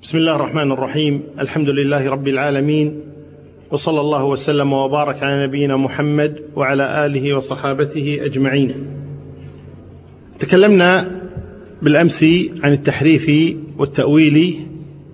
بسم الله الرحمن الرحيم. الحمد لله رب العالمين، وصلى الله وسلم وبارك على نبينا محمد وعلى آله وصحابته أجمعين. تكلمنا بالأمس عن التحريف والتأويل،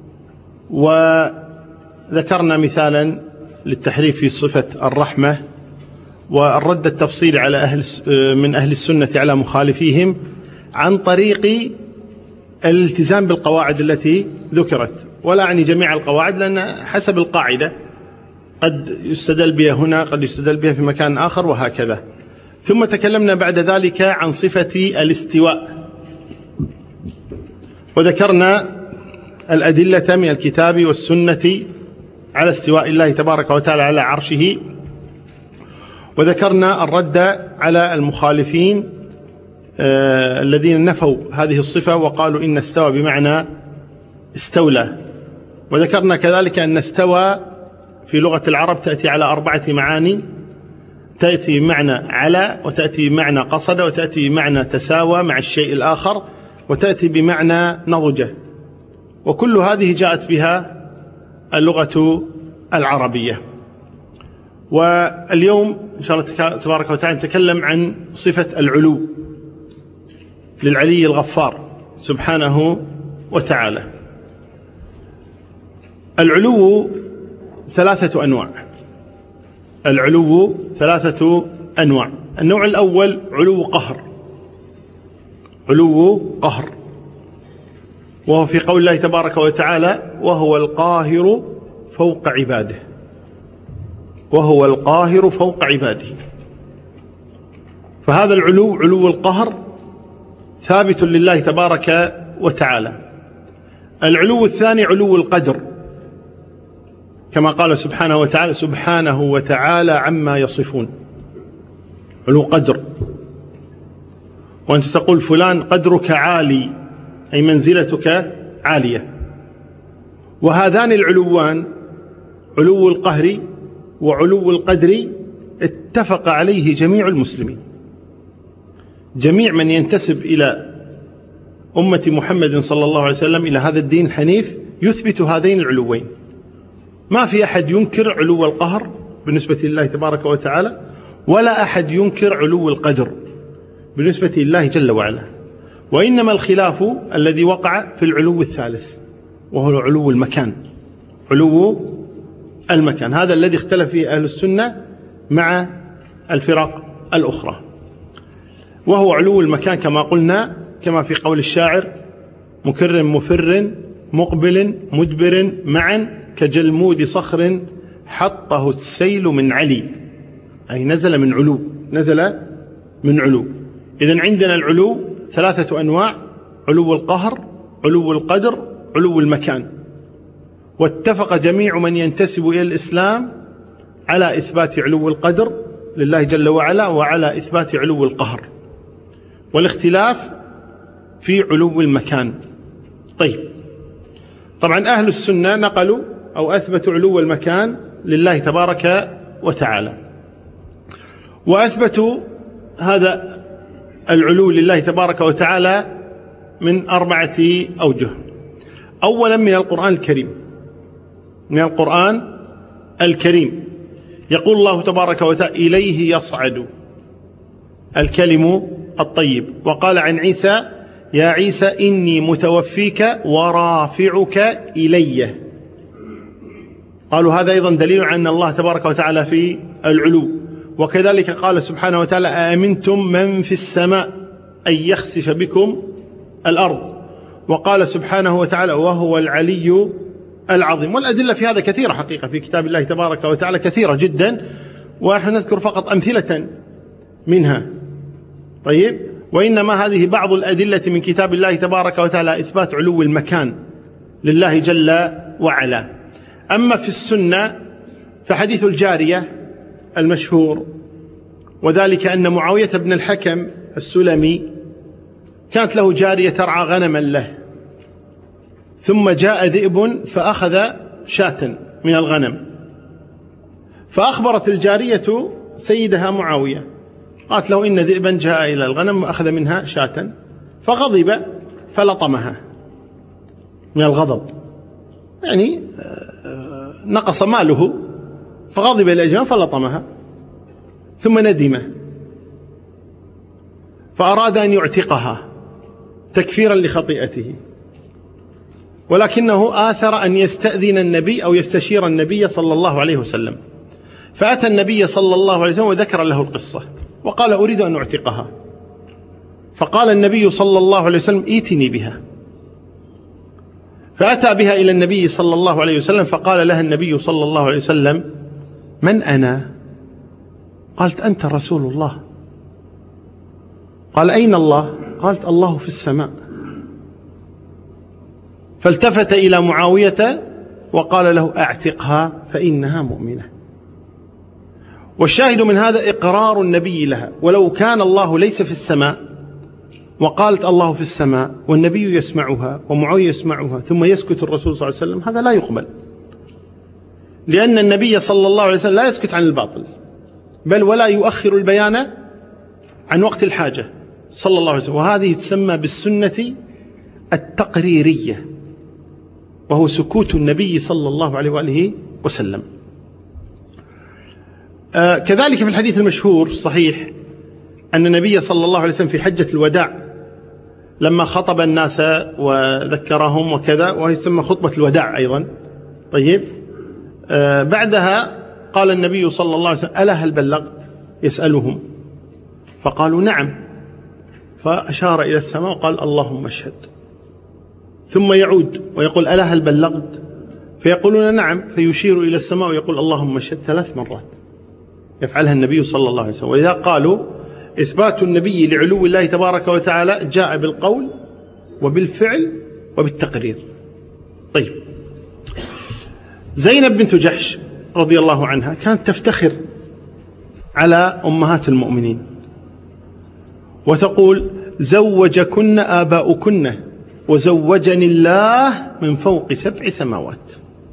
وذكرنا مثالا للتحريف في صفة الرحمة، والرد التفصيلي على من أهل السنة على مخالفيهم عن طريق الالتزام بالقواعد التي ذكرت، ولا أعني جميع القواعد لأن حسب القاعدة قد يستدل بها هنا، قد يستدل بها في مكان آخر، وهكذا. ثم تكلمنا بعد ذلك عن صفة الاستواء، وذكرنا الأدلة من الكتاب والسنة على استواء الله تبارك وتعالى على عرشه، وذكرنا الرد على المخالفين الذين نفوا هذه الصفة وقالوا إن استوى بمعنى استولى. وذكرنا كذلك أن استوى في لغة العرب تأتي على 4 معاني: تأتي بمعنى على، وتأتي بمعنى قصد، وتأتي بمعنى تساوى مع الشيء الآخر، وتأتي بمعنى نضج، وكل هذه جاءت بها اللغة العربية. واليوم إن شاء الله تبارك وتعالى نتكلم عن صفة العلو للعلي الغفار سبحانه وتعالى. العلو 3 أنواع. العلو 3 أنواع. النوع الأول علو قهر. علو قهر، وهو في قول الله تبارك وتعالى: وهو القاهر فوق عباده. وهو القاهر فوق عباده. فهذا العلو، علو القهر، ثابت لله تبارك وتعالى. العلو الثاني علو القدر، كما قال سبحانه وتعالى: سبحانه وتعالى عما يصفون. علو قدر، وأنت تقول فلان قدرك عالي، أي منزلتك عالية. وهذان العلوان، علو القهر وعلو القدر، اتفق عليه جميع المسلمين. جميع من ينتسب إلى أمة محمد صلى الله عليه وسلم، إلى هذا الدين الحنيف، يثبت هذين العلوين. ما في أحد ينكر علو القهر بالنسبة لله تبارك وتعالى، ولا أحد ينكر علو القدر بالنسبة لله جل وعلا. وإنما الخلاف الذي وقع في العلو الثالث، وهو علو المكان. علو المكان هذا الذي اختلف فيه أهل السنة مع الفرق الأخرى، وهو علو المكان كما قلنا، كما في قول الشاعر: مكر مفر مقبل مدبر معا كجلمود صخر حطه السيل من علي. أي نزل من علو، نزل من علو. إذن عندنا العلو 3 أنواع: علو القهر، علو القدر، علو المكان. واتفق جميع من ينتسب إلى الإسلام على إثبات علو القدر لله جل وعلا، وعلى إثبات علو القهر، والاختلاف في علو المكان. طيب، طبعا أهل السنة نقلوا أو أثبتوا علو المكان لله تبارك وتعالى، وأثبتوا هذا العلو لله تبارك وتعالى من 4 أوجه. أولا من القرآن الكريم. من القرآن الكريم يقول الله تبارك وتعالى: إليه يصعد الكلم الطيب. وقال عن عيسى: يا عيسى إني متوفيك ورافعك إلي. قالوا هذا أيضا دليل على أن الله تبارك وتعالى في العلو. وكذلك قال سبحانه وتعالى: أأمنتم من في السماء أن يخسف بكم الأرض. وقال سبحانه وتعالى: وهو العلي العظيم. والأدلة في هذا كثيرة حقيقة في كتاب الله تبارك وتعالى، كثيرة جدا، ونحن نذكر فقط أمثلة منها. طيب، وإنما هذه بعض الأدلة من كتاب الله تبارك وتعالى إثبات علو المكان لله جل وعلا. أما في السنة فحديث الجارية المشهور، وذلك أن معاوية بن الحكم السلمي كانت له جارية ترعى غنما له، ثم جاء ذئب فأخذ شاة من الغنم، فأخبرت الجارية سيدها معاوية، قالت له: إن ذئبا جاء إلى الغنم وأخذ منها شاة، فغضب فلطمها من الغضب. يعني نقص ماله فغضب الأجنان فلطمها ثم ندم فأراد أن يعتقها تكفيرا لخطيئته، ولكنه آثر أن يستأذن النبي أو يستشير النبي صلى الله عليه وسلم، فأتى النبي صلى الله عليه وسلم وذكر له القصة وقال أريد أن أعتقها، فقال النبي صلى الله عليه وسلم ائتني بها، فأتى بها إلى النبي صلى الله عليه وسلم فقال لها النبي صلى الله عليه وسلم من أنا؟ قالت أنت رسول الله. قال أين الله؟ قالت الله في السماء. فالتفت إلى معاوية وقال له أعتقها فإنها مؤمنة. والشاهد من هذا إقرار النبي لها، ولو كان الله ليس في السماء وقالت الله في السماء والنبي يسمعها ومعاوية يسمعها ثم يسكت الرسول صلى الله عليه وسلم، هذا لا يقبل، لأن النبي صلى الله عليه وسلم لا يسكت عن الباطل، بل ولا يؤخر البيان عن وقت الحاجة صلى الله عليه وسلم، وهذه تسمى بالسنة التقريرية، وهو سكوت النبي صلى الله عليه وآله وسلم. كذلك في الحديث المشهور الصحيح أن النبي صلى الله عليه وسلم في حجة الوداع لما خطب الناس وذكرهم وكذا، وهي تسمى خطبة الوداع أيضا، طيب، بعدها قال النبي صلى الله عليه وسلم ألا هل بلغت؟ يسألهم فقالوا نعم، فأشار إلى السماء وقال اللهم اشهد، ثم يعود ويقول ألا هل بلغت؟ فيقولون نعم، فيشير إلى السماء ويقول اللهم اشهد 3 مرات يفعلها النبي صلى الله عليه وسلم. وإذا قالوا إثبات النبي لعلو الله تبارك وتعالى جاء بالقول وبالفعل وبالتقرير. طيب، زينب بنت جحش رضي الله عنها كانت تفتخر على أمهات المؤمنين وتقول زوجكن آباؤكن وزوجني الله من فوق 7 سماوات،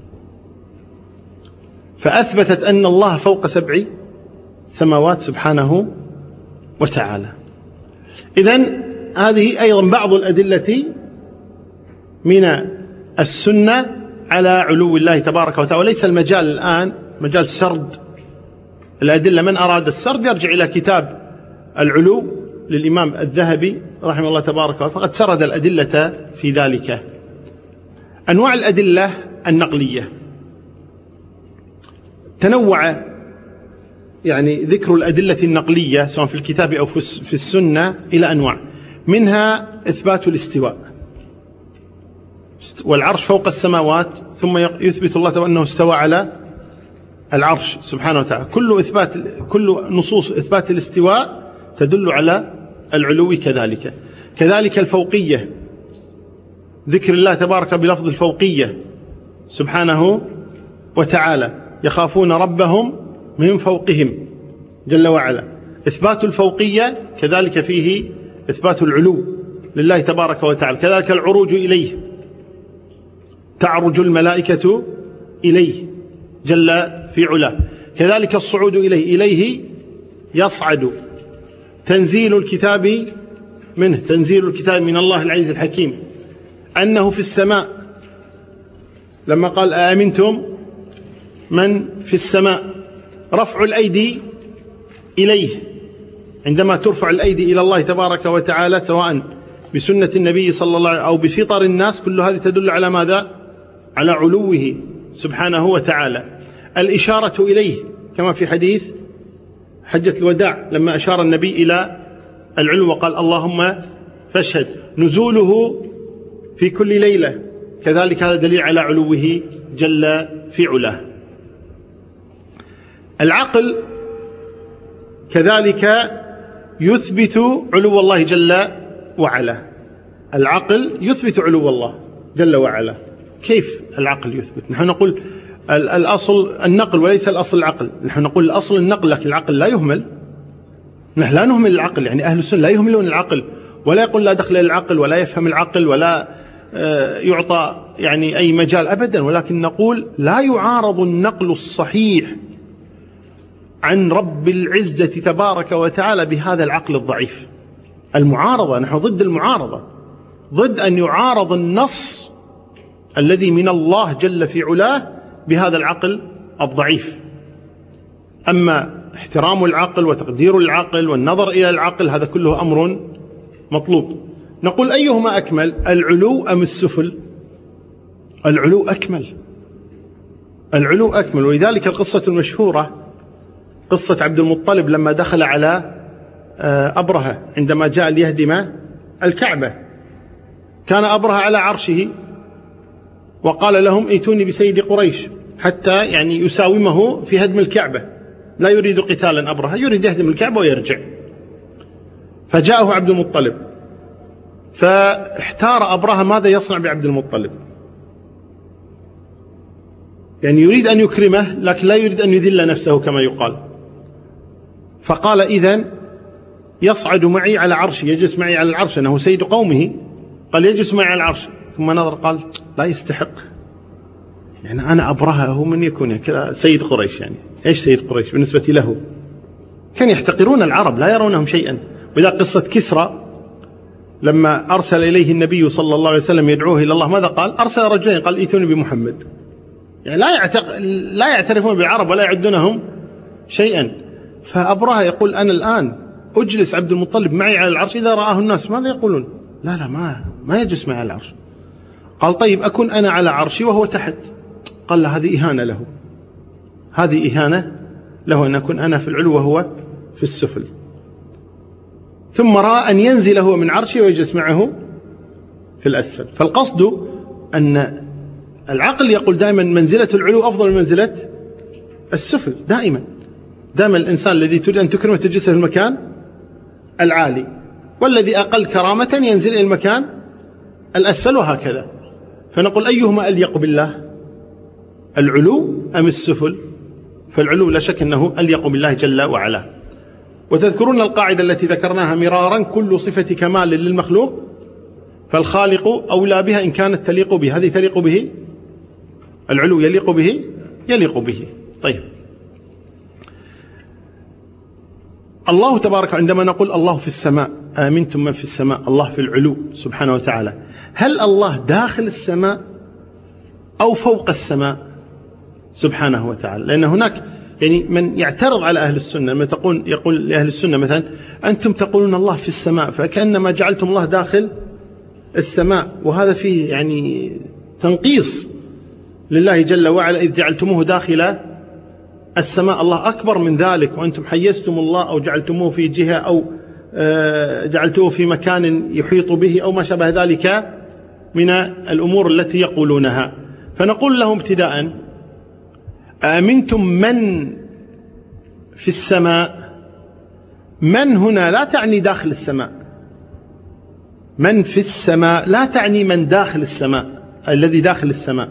فأثبتت أن الله فوق 7 سماوات سبحانه وتعالى. إذن هذه أيضا بعض الأدلة من السنة على علو الله تبارك وتعالى، وليس المجال الآن مجال سرد الأدلة. من أراد السرد يرجع إلى كتاب العلو للإمام الذهبي رحمه الله تبارك وتعالى، فقد سرد الأدلة في ذلك. أنواع الأدلة النقلية تنوع يعني ذكر الأدلة النقلية سواء في الكتاب أو في السنة إلى أنواع، منها إثبات الاستواء، والعرش فوق السماوات، ثم يثبت الله تعالى أنه استوى على العرش سبحانه وتعالى. كل نصوص إثبات الاستواء تدل على العلو. كذلك الفوقية، ذكر الله تبارك بلفظ الفوقية سبحانه وتعالى، يخافون ربهم من فوقهم جل وعلا. إثبات الفوقية كذلك فيه إثبات العلو لله تبارك وتعالى. كذلك العروج إليه، تعرج الملائكة إليه جل في علاه. كذلك الصعود إليه يصعد. تنزيل الكتاب منه، تنزيل الكتاب من الله العزيز الحكيم. أنه في السماء لما قال آمنتم من في السماء. رفع الأيدي إليه، عندما ترفع الأيدي إلى الله تبارك وتعالى سواء بسنة النبي صلى الله عليه وسلم أو بفطر الناس، كل هذه تدل على ماذا؟ على علوه سبحانه وتعالى. الإشارة إليه كما في حديث حجة الوداع لما أشار النبي إلى العلو وقال اللهم فاشهد. نزوله في كل ليلة كذلك هذا دليل على علوه جل في علاه. العقل كذلك يثبت علو الله جل وعلا. العقل يثبت علو الله جل وعلا. كيف العقل يثبت؟ نحن نقول الأصل النقل وليس الأصل العقل. نحن نقول الأصل النقل لكن العقل لا يهمل. نحن لا نهمل العقل، يعني أهل السنة لا يهملون العقل، ولا يقول لا دخل للعقل ولا يفهم العقل ولا يعطى يعني أي مجال أبدا، ولكن نقول لا يعارض النقل الصحيح عن رب العزة تبارك وتعالى بهذا العقل الضعيف. المعارضة، نحن ضد المعارضة، ضد أن يعارض النص الذي من الله جل في علاه بهذا العقل الضعيف. أما احترام العقل وتقدير العقل والنظر إلى العقل هذا كله أمر مطلوب. نقول أيهما أكمل، العلو أم السفل؟ العلو أكمل، العلو أكمل. ولذلك القصة المشهورة قصة عبد المطلب لما دخل على أبرهة عندما جاء ليهدم الكعبة. كان أبرهة على عرشه وقال لهم ائتوني بسيد قريش حتى يعني يساومه في هدم الكعبة. لا يريد قتالا أبرهة، يريد يهدم الكعبة ويرجع. فجاءه عبد المطلب، فاحتار أبرهة ماذا يصنع بعبد المطلب. يعني يريد أن يكرمه لكن لا يريد أن يذل نفسه كما يقال. فقال إذن يصعد معي على عرشي، يجلس معي على العرش، أنه سيد قومه. قال يجلس معي على العرش. ثم نظر قال لا يستحق، يعني أنا أبرهة هو من يكون سيد قريش، يعني إيش سيد قريش بالنسبة له؟ كان يحتقرون العرب لا يرونهم شيئا. وإذا قصة كسرى لما أرسل إليه النبي صلى الله عليه وسلم يدعوه إلى الله ماذا قال؟ أرسل رجلين قال ائتوني بمحمد. يعني لا يعترفون بالعرب ولا يعدونهم شيئا. فأبرهة يقول أنا الآن أجلس عبد المطلب معي على العرش، إذا رآه الناس ماذا يقولون؟ لا ما يجلس معي على العرش. قال طيب أكون أنا على عرشي وهو تحت. قال له هذه إهانة له، هذه إهانة له أن أكون أنا في العلو وهو في السفل. ثم رأى أن ينزل هو من عرشه ويجلس معه في الأسفل. فالقصد أن العقل يقول دائما منزلة العلو أفضل من منزلة السفل. دائما الإنسان الذي تريد أن تكرمه تجلسه في المكان العالي، والذي أقل كرامة ينزل إلى المكان الأسفل، وهكذا. فنقول أيهما أليق بالله، العلو أم السفل؟ فالعلو لا شك أنه أليق بالله جل وعلا. وتذكرون القاعدة التي ذكرناها مرارا: كل صفة كمال للمخلوق فالخالق أولى بها إن كانت تليق به. هذه تليق به، العلو يليق به، يليق به. طيب، الله تبارك عندما نقول الله في السماء، آمنتم من في السماء، الله في العلو سبحانه وتعالى، هل الله داخل السماء أو فوق السماء سبحانه وتعالى؟ لأن هناك يعني من يعترض على أهل السنة لما يقول لأهل السنة مثلا أنتم تقولون الله في السماء فكأنما جعلتم الله داخل السماء، وهذا فيه يعني تنقيص لله جل وعلا إذ جعلتموه داخل السماء. الله أكبر من ذلك، وأنتم حيزتم الله أو جعلتموه في جهة أو جعلتوه في مكان يحيط به أو ما شابه ذلك من الأمور التي يقولونها. فنقول لهم ابتداء: آمنتم من في السماء. من هنا لا تعني داخل السماء، من في السماء لا تعني من داخل السماء، الذي داخل السماء.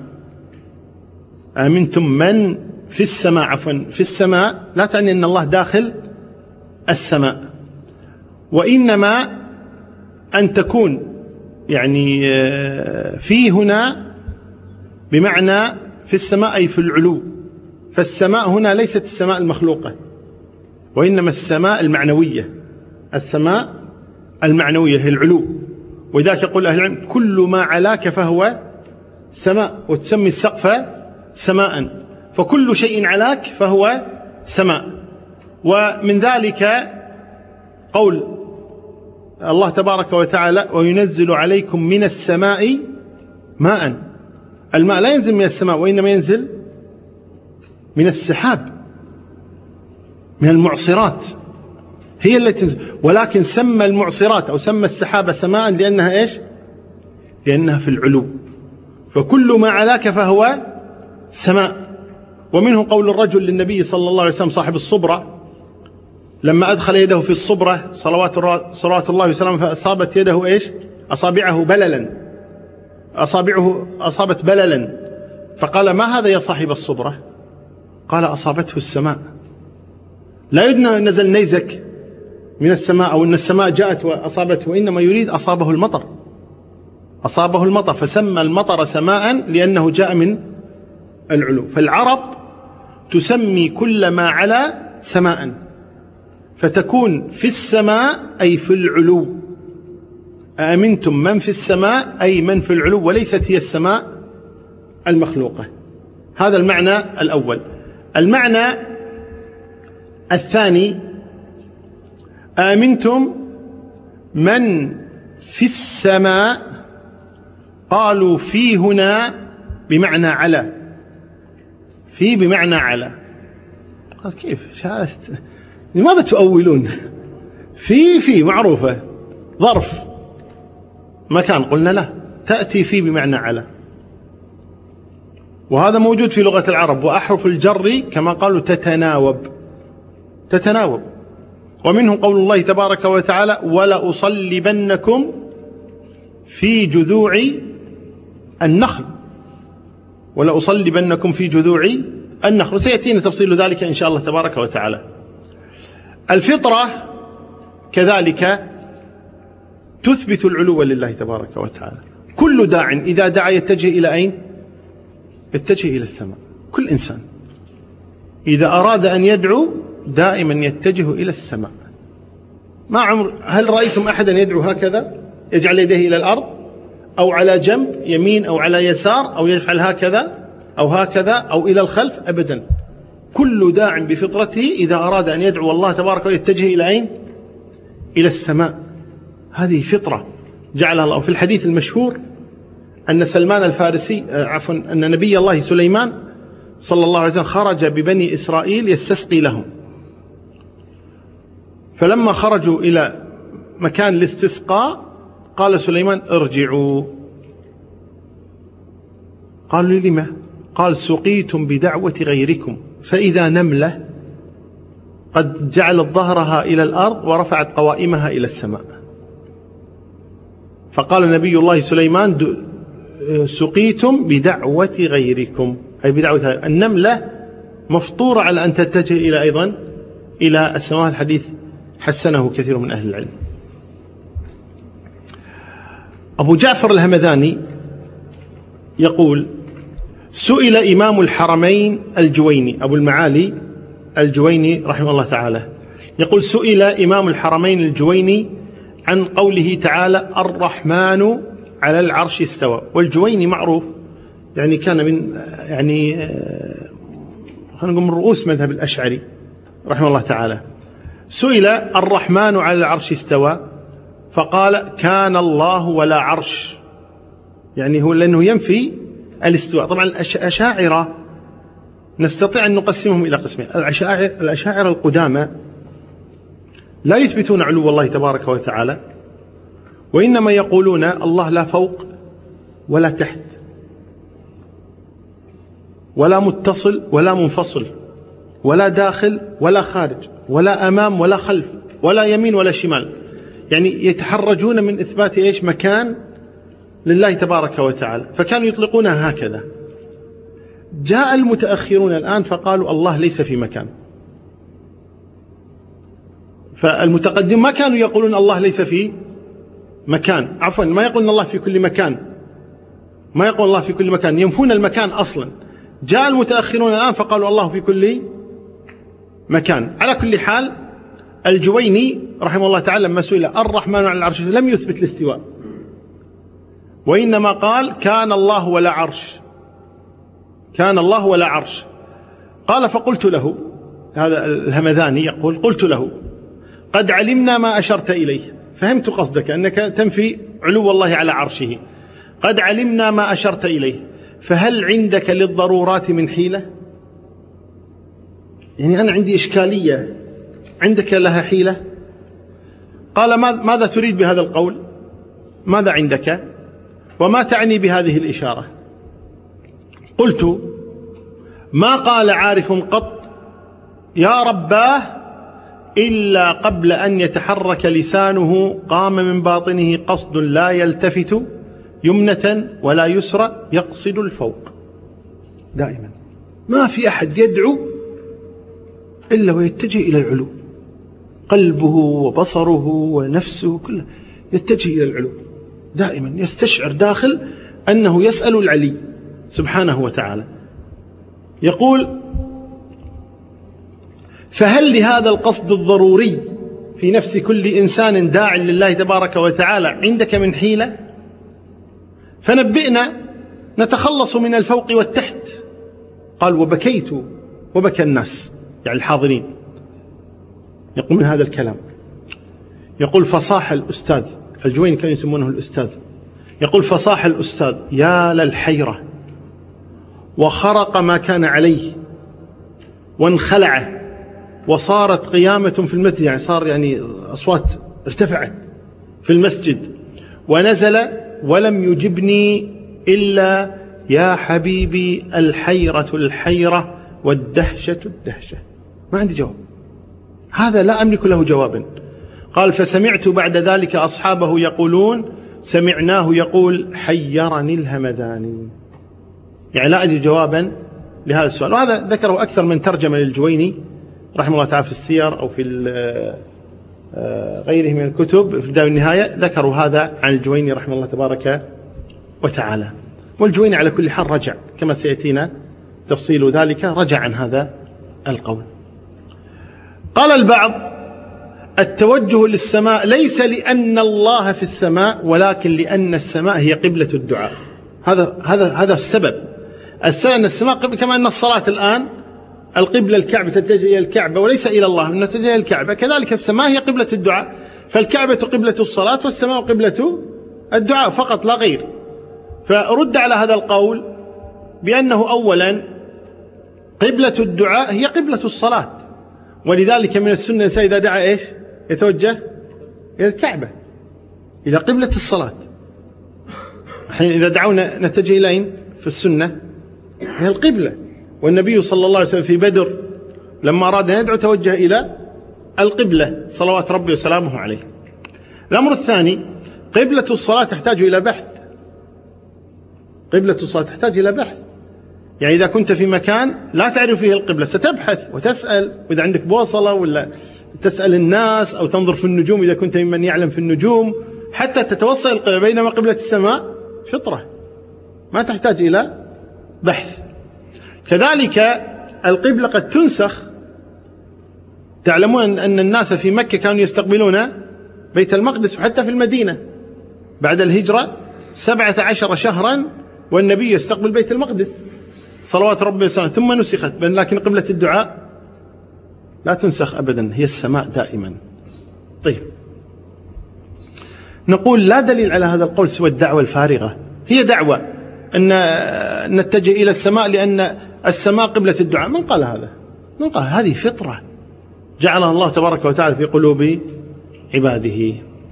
آمنتم من في السماء، عفوا، في السماء لا تعني أن الله داخل السماء، وإنما أن تكون يعني في هنا بمعنى في السماء أي في العلو. فالسماء هنا ليست السماء المخلوقة، وإنما السماء المعنوية، السماء المعنوية هي العلو. وذاك يقول أهل العلم: كل ما علاك فهو سماء، وتسمي السقف سماء، فكل شيء علاك فهو سماء. ومن ذلك قول الله تبارك وتعالى: وينزل عليكم من السماء ماء. الماء لا ينزل من السماء، وإنما ينزل من السحاب، من المعصرات هي التي، ولكن سمى المعصرات أو سمى السحاب سماء لأنها إيش؟ لأنها في العلو. فكل ما علاك فهو سماء. ومنه قول الرجل للنبي صلى الله عليه وسلم صاحب الصبرة لما أدخل يده في الصبرة صلوات الله وسلامه فأصابت يده إيش؟ أصابعه بللا، أصابعه أصابت بللا، فقال: ما هذا يا صاحب الصبرة؟ قال: أصابته السماء. لا يدنى نزل نيزك من السماء أو أن السماء جاءت وأصابته، وإنما يريد أصابه المطر، أصابه المطر، فسمى المطر سماء لأنه جاء من العلو. فالعرب تسمي كل ما على سماء، فتكون في السماء أي في العلو. آمنتم من في السماء أي من في العلو، وليست هي السماء المخلوقة. هذا المعنى الأول. المعنى الثاني: آمنتم من في السماء. قالوا في هنا بمعنى على، في بمعنى على. قال كيف شاهدت؟ لماذا تؤولون؟ في معروفة، ظرف مكان. قلنا لا، تأتي في بمعنى على، وهذا موجود في لغة العرب. وأحرف الجر كما قالوا تتناوب. ومنه قول الله تبارك وتعالى: ولأصلبنكم في جذوع النخل. ولأصلبنكم في جذوع النخل، وسيأتينا تفصيل ذلك إن شاء الله تبارك وتعالى. الفطرة كذلك تثبت العلو لله تبارك وتعالى. كل داع إذا دعا يتجه إلى أين؟ يتجه إلى السماء. كل إنسان إذا أراد أن يدعو دائما يتجه إلى السماء. هل رأيتم أحدا يدعو هكذا، يجعل يديه إلى الأرض أو على جنب يمين أو على يسار، أو يفعل هكذا أو هكذا أو إلى الخلف؟ أبدا. كل داع بفطرته إذا أراد أن يدعو الله تبارك وتعالى يتجه إلى أين؟ إلى السماء. هذه فطرة جعلها الله. في الحديث المشهور أن سلمان الفارسي أن نبي الله سليمان صلى الله عليه وسلم خرج ببني إسرائيل يستسقي لهم، فلما خرجوا إلى مكان الاستسقاء قال سليمان: ارجعوا. قالوا: لما؟ قال: سقيتم بدعوة غيركم، فإذا نملة قد جعلت ظهرها إلى الأرض ورفعت قوائمها إلى السماء. فقال نبي الله سليمان: سقيتم بدعوة غيركم، أي بدعوة النملة مفطورة على أن تتجه إلى أيضا إلى السماء. الحديث حسنه كثير من أهل العلم. أبو جعفر الهمذاني يقول: سئل إمام الحرمين الجويني، أبو المعالي الجويني رحمه الله تعالى، يقول: سئل إمام الحرمين الجويني عن قوله تعالى: الرحمن على العرش استوى. والجويني معروف يعني كان من خلينا نقول من رؤوس مذهب الأشعري رحمه الله تعالى. سئل: الرحمن على العرش استوى، فقال: كان الله ولا عرش. يعني هو لأنه ينفي الاستواء. طبعا الأشاعرة نستطيع أن نقسمهم إلى قسمين. الأشاعرة القدامى لا يثبتون علو الله تبارك وتعالى، وإنما يقولون الله لا فوق ولا تحت ولا متصل ولا منفصل ولا داخل ولا خارج ولا أمام ولا خلف ولا يمين ولا شمال. يعني يتحرجون من إثبات إيش؟ مكان لله تبارك وتعالى، فكانوا يطلقونها هكذا. جاء المتأخرون الآن فقالوا الله ليس في مكان. فالمتقدم ما كانوا يقولون الله ليس في مكان، عفوا ما يقولون الله في كل مكان، ما يقول الله في كل مكان، ينفون المكان أصلا. جاء المتأخرون الآن فقالوا الله في كل مكان. على كل حال الجويني رحمه الله تعالى لما سئل الرحمن على العرش لم يثبت الاستواء، وإنما قال: كان الله ولا عرش، كان الله ولا عرش. قال: فقلت له، هذا الهمذاني يقول: قلت له: قد علمنا ما أشرت إليه. فهمت قصدك أنك تنفي علو الله على عرشه. قد علمنا ما أشرت إليه، فهل عندك للضرورات من حيلة؟ يعني أنا عندي إشكالية، عندك لها حيلة؟ قال: ماذا تريد بهذا القول؟ ماذا عندك؟ وما تعني بهذه الإشارة؟ قلت: ما قال عارف قط يا رباه إلا قبل أن يتحرك لسانه قام من باطنه قصد لا يلتفت يمنة ولا يسرى يقصد الفوق. دائما ما في أحد يدعو إلا ويتجه إلى العلو، قلبه وبصره ونفسه كله يتجه إلى العلو، دائما يستشعر داخل أنه يسأل العلي سبحانه وتعالى. يقول: فهل لهذا القصد الضروري في نفس كل إنسان داع لله تبارك وتعالى عندك من حيلة؟ فنبئنا نتخلص من الفوق والتحت. قال وبكيت وبكى الناس، يعني الحاضرين. يقول من هذا الكلام، يقول فصاح الأستاذ الجويني، كانوا يسمونه الأستاذ، يقول فصاح الأستاذ يا للحيرة، وخرق ما كان عليه وانخلع، وصارت قيامة في المسجد، يعني صار يعني أصوات ارتفعت في المسجد، ونزل ولم يجبني إلا يا حبيبي الحيرة الحيرة والدهشة الدهشة. ما عندي جواب، هذا لا أملك له جوابا. قال فسمعت بعد ذلك أصحابه يقولون سمعناه يقول حيرني الهمداني، يعني لا أجد جوابا لهذا السؤال. وهذا ذكره أكثر من ترجمة للجويني رحمه الله تعالى في السير أو في غيره من الكتب. في البداية والنهاية ذكروا هذا عن الجويني رحمه الله تبارك وتعالى. والجويني على كل حال رجع، كما سيأتينا تفصيل ذلك، رجع عن هذا القول. قال البعض التوجه للسماء ليس لأن الله في السماء، ولكن لأن السماء هي قبلة الدعاء. هذا السبب. السبب أن السماء كما أن الصلاة الآن القبلة الكعبة تتجه إلى الكعبة وليس إلى الله، أنها تتجه إلى الكعبة، كذلك السماء هي قبلة الدعاء، فالكعبة قبلة الصلاة والسماء قبلة الدعاء فقط لا غير. فرد على هذا القول بأنه أولا قبلة الدعاء هي قبلة الصلاة، ولذلك من السنة الإنسان إذا دعا إيش يتوجه إلى الكعبة، إلى قبلة الصلاة. حين إذا دعونا نتجه إلى أين في السنة؟ هي القبلة. والنبي صلى الله عليه وسلم في بدر لما أراد أن يدعو توجه إلى القبلة صلوات ربي وسلامه عليه. الأمر الثاني قبلة الصلاة تحتاج إلى بحث. قبلة الصلاة تحتاج إلى بحث، يعني إذا كنت في مكان لا تعرف فيه القبلة ستبحث وتسأل، وإذا عندك بوصلة ولا تسأل الناس أو تنظر في النجوم إذا كنت ممن يعلم في النجوم حتى تتوصل القبلة. بينما قبلة السماء فطرة ما تحتاج إلى بحث. كذلك القبلة قد تنسخ. تعلمون أن الناس في مكة كانوا يستقبلون بيت المقدس، وحتى في المدينة بعد الهجرة 17 شهرا والنبي يستقبل بيت المقدس صلوات ربي وسلامه، ثم نسخت، لكن قبلة الدعاء لا تنسخ أبدا، هي السماء دائما. طيب، نقول لا دليل على هذا القول سوى الدعوة الفارغة. هي دعوة أن نتجه إلى السماء لأن السماء قبلة الدعاء. من قال هذا؟ من قال هذه فطرة جعلها الله تبارك وتعالى في قلوب عباده.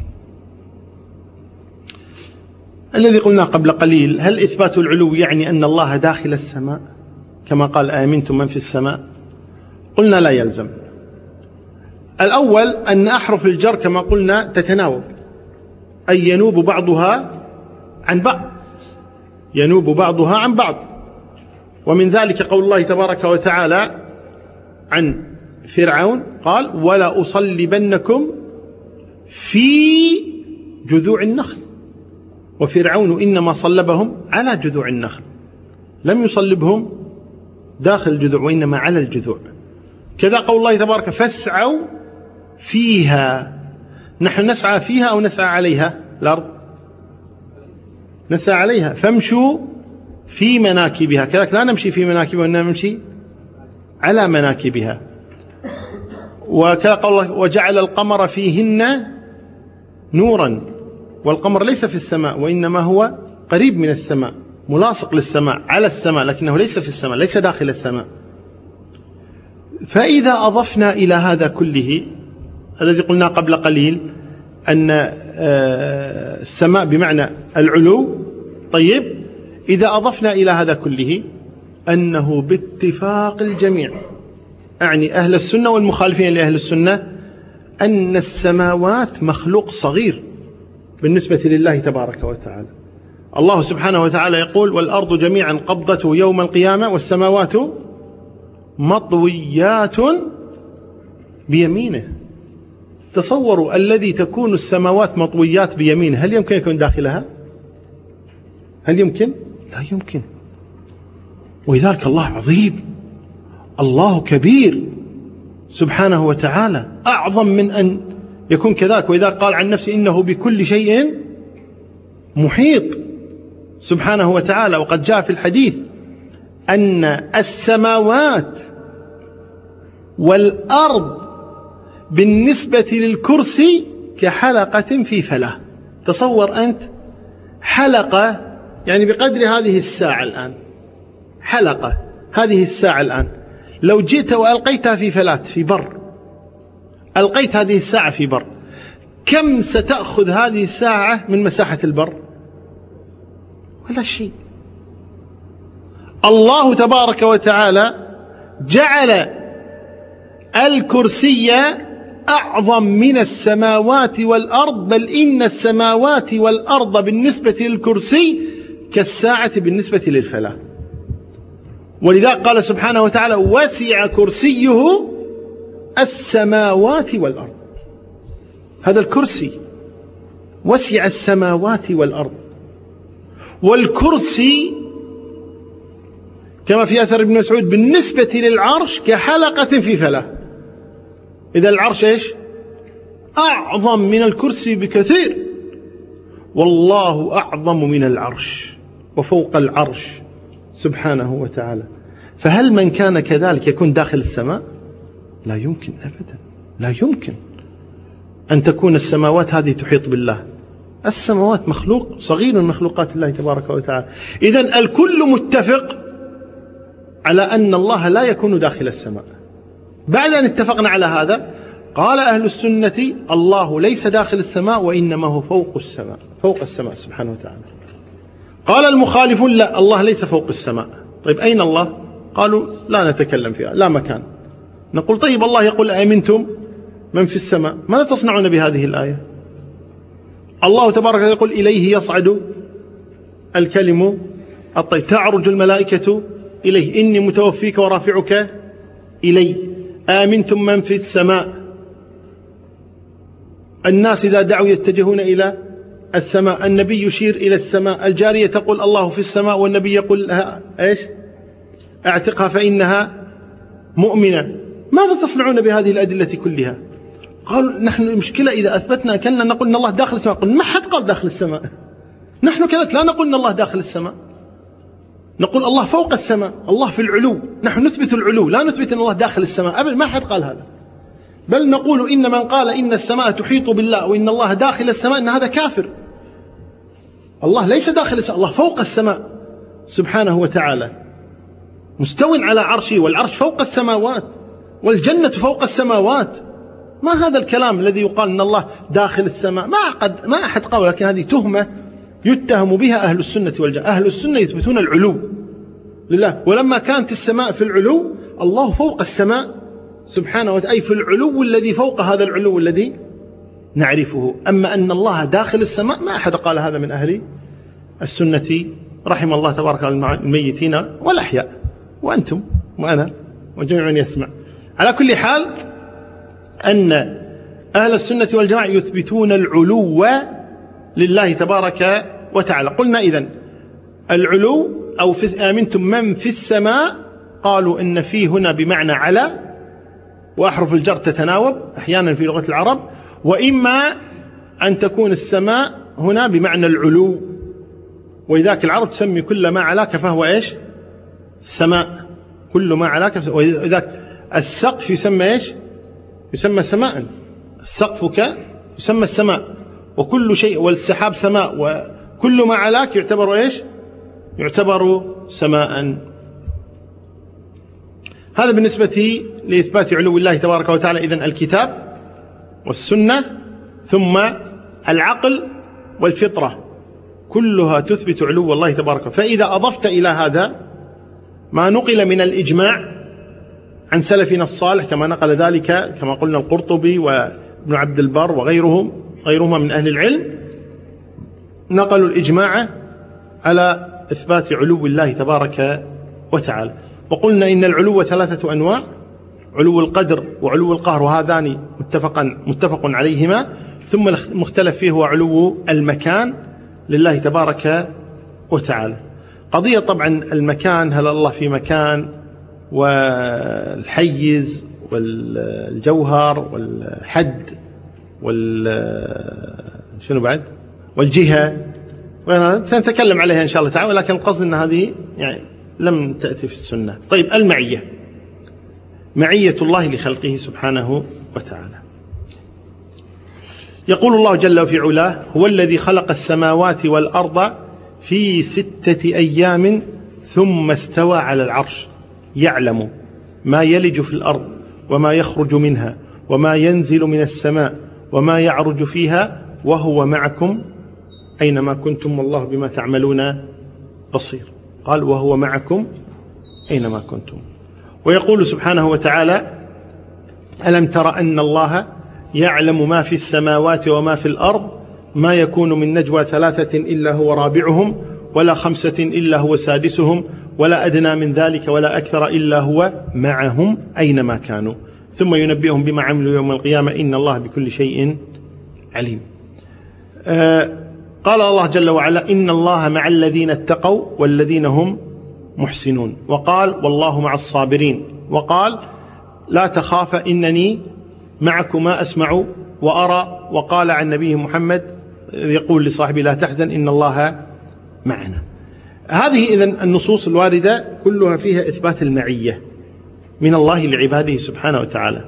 الذي قلنا قبل قليل، هل إثبات العلو يعني أن الله داخل السماء كما قال آمنتم من في السماء؟ قلنا لا يلزم. الأول أن أحرف الجر كما قلنا تتناوب، أي ينوب بعضها عن بعض، ينوب بعضها عن بعض. ومن ذلك قول الله تبارك وتعالى عن فرعون قال ولا أصلبنكم في جذوع النخل، وفرعون إنما صلبهم على جذوع النخل، لم يصلبهم داخل الجذوع وإنما على الجذوع. كذا قول الله تبارك فاسعوا فيها. نحن نسعى فيها أو نسعى عليها؟ الأرض نسعى عليها. فامشوا في مناكبها، كذلك لا نمشي في مناكبها وإنما نمشي على مناكبها. وكذا قول الله وجعل القمر فيهن نورا، والقمر ليس في السماء وإنما هو قريب من السماء ملاصق للسماء على السماء، لكنه ليس في السماء، ليس داخل السماء. فإذا أضفنا إلى هذا كله الذي قلنا قبل قليل أن السماء بمعنى العلو، طيب إذا أضفنا إلى هذا كله أنه باتفاق الجميع، أعني أهل السنة والمخالفين لأهل السنة، أن السماوات مخلوق صغير بالنسبة لله تبارك وتعالى. الله سبحانه وتعالى يقول والأرض جميعا قبضته يوم القيامة والسماوات مطويات بيمينه. تصوروا الذي تكون السماوات مطويات بيمينه، هل يمكن يكون داخلها؟ هل يمكن؟ لا يمكن. ولذلك الله عظيم، الله كبير سبحانه وتعالى، أعظم من أن يكون كذلك. وإذا قال عن نفسه إنه بكل شيء محيط سبحانه وتعالى. وقد جاء في الحديث أن السماوات والأرض بالنسبة للكرسي كحلقة في فلاة. تصور أنت حلقة يعني بقدر هذه الساعة الآن، حلقة هذه الساعة الآن لو جئت وألقيتها في فلاة في بر، ألقيت هذه الساعة في بر، كم ستأخذ هذه الساعة من مساحة البر؟ ولا شيء. الله تبارك وتعالى جعل الكرسي أعظم من السماوات والأرض، بل إن السماوات والأرض بالنسبة للكرسي كالساعة بالنسبة للفلاة. ولذا قال سبحانه وتعالى وسع كرسيه السماوات والأرض. هذا الكرسي وسع السماوات والأرض. والكرسي كما في أثر ابن مسعود بالنسبة للعرش كحلقة في فلاة. إذا العرش إيش؟ أعظم من الكرسي بكثير، والله أعظم من العرش وفوق العرش سبحانه وتعالى. فهل من كان كذلك يكون داخل السماء؟ لا يمكن أبدا، لا يمكن أن تكون السماوات هذه تحيط بالله. السماوات مخلوق صغير من مخلوقات الله تبارك وتعالى. إذن الكل متفق على أن الله لا يكون داخل السماء. بعد أن اتفقنا على هذا قال أهل السنة الله ليس داخل السماء وإنما هو فوق السماء، فوق السماء سبحانه وتعالى. قال المخالفون لا، الله ليس فوق السماء. طيب أين الله؟ قالوا لا نتكلم فيها، لا مكان. نقول طيب الله يقول آمنتم من في السماء، ماذا تصنعون بهذه الآية؟ الله تبارك وتعالى يقول إليه يصعد الكلم الطيب، تعرج الملائكة إليه، إني متوفيك ورافعك إلي، آمنتم من في السماء. الناس إذا دعوا يتجهون إلى السماء، النبي يشير إلى السماء، الجارية تقول الله في السماء والنبي يقول لها إيش؟ اعتقها فإنها مؤمنة. ماذا تصنعون بهذه الأدلة كلها؟ قالوا نحن المشكلة إذا أثبتنا كنا نقول أن الله داخل السماء. قل ما حد قال داخل السماء، نحن كذلك لا نقول أن الله داخل السماء، نقول الله فوق السماء، الله في العلو، نحن نثبت العلو لا نثبت أن الله داخل السماء أبدا، ما حد قال هذا. بل نقول إن من قال إن السماء تحيط بالله وإن الله داخل السماء إن هذا كافر. الله ليس داخل السماء، الله فوق السماء سبحانه وتعالى، مستو على عرشه، والعرش فوق السماوات، والجنة فوق السماوات. ما هذا الكلام الذي يقال أن الله داخل السماء؟ ما أحد قال، لكن هذه تهمة يتهم بها أهل السنة والجماعة. أهل السنة يثبتون العلو لله، ولما كانت السماء في العلو الله فوق السماء سبحانه وتعالى، أي في العلو الذي فوق هذا العلو الذي نعرفه. أما أن الله داخل السماء ما أحد قال هذا من أهل السنة رحم الله تبارك الميتين والأحياء، وأنتم وأنا وجميع من يسمع. على كل حال أن أهل السنة والجماعة يثبتون العلو لله تبارك وتعالى. قلنا إذن العلو أو آمنتم من في السماء، قالوا إن في هنا بمعنى على، وأحرف الجر تتناوب أحيانا في لغة العرب، وإما أن تكون السماء هنا بمعنى العلو، وإذاك العرب تسمي كل ما علاك فهو إيش؟ السماء، كل ما علاك. وإذاك السقف يسمى إيش؟ يسمى سماء، سقفك يسمى السماء، وكل شيء، والسحاب سماء، وكل ما علاك يعتبر إيش؟ يعتبر سماء. هذا بالنسبة لإثبات علو الله تبارك وتعالى. إذن الكتاب والسنة ثم العقل والفطرة كلها تثبت علو الله تبارك وتعالى. فإذا أضفت إلى هذا ما نقل من الإجماع عن سلفنا الصالح كما نقل ذلك كما قلنا القرطبي وابن عبد البر وغيرهما من أهل العلم، نقلوا الإجماع على إثبات علو الله تبارك وتعالى. وقلنا إن العلو 3 أنواع: علو القدر وعلو القهر، وهذان متفق عليهما. ثم المختلف فيه هو علو المكان لله تبارك وتعالى. قضية طبعا المكان، هل الله في مكان، والحيز والجوهر والحد شنو بعد، والجهة، سنتكلم عليها إن شاء الله تعالى، ولكن القصد أن هذه يعني لم تأتي في السنة. طيب، المعية، معية الله لخلقه سبحانه وتعالى. يقول الله جل في علاه: هو الذي خلق السماوات والأرض في 6 أيام ثم استوى على العرش يعلم ما يلج في الأرض وما يخرج منها وما ينزل من السماء وما يعرج فيها وهو معكم أينما كنتم والله بما تعملون بصير. قال: وهو معكم أينما كنتم. ويقول سبحانه وتعالى: ألم تر أن الله يعلم ما في السماوات وما في الأرض ما يكون من نجوى 3 إلا هو رابعهم ولا 5 إلا هو سادسهم ولا أدنى من ذلك ولا أكثر إلا هو معهم أينما كانوا ثم ينبئهم بما عملوا يوم القيامة إن الله بكل شيء عليم. قال الله جل وعلا: إن الله مع الذين اتقوا والذين هم محسنون. وقال: والله مع الصابرين. وقال: لا تخاف إنني معكما أسمع وأرى. وقال عن نبيه محمد يقول لصاحبه: لا تحزن إن الله معنا. هذه إذن النصوص الواردة كلها فيها إثبات المعية من الله لعباده سبحانه وتعالى.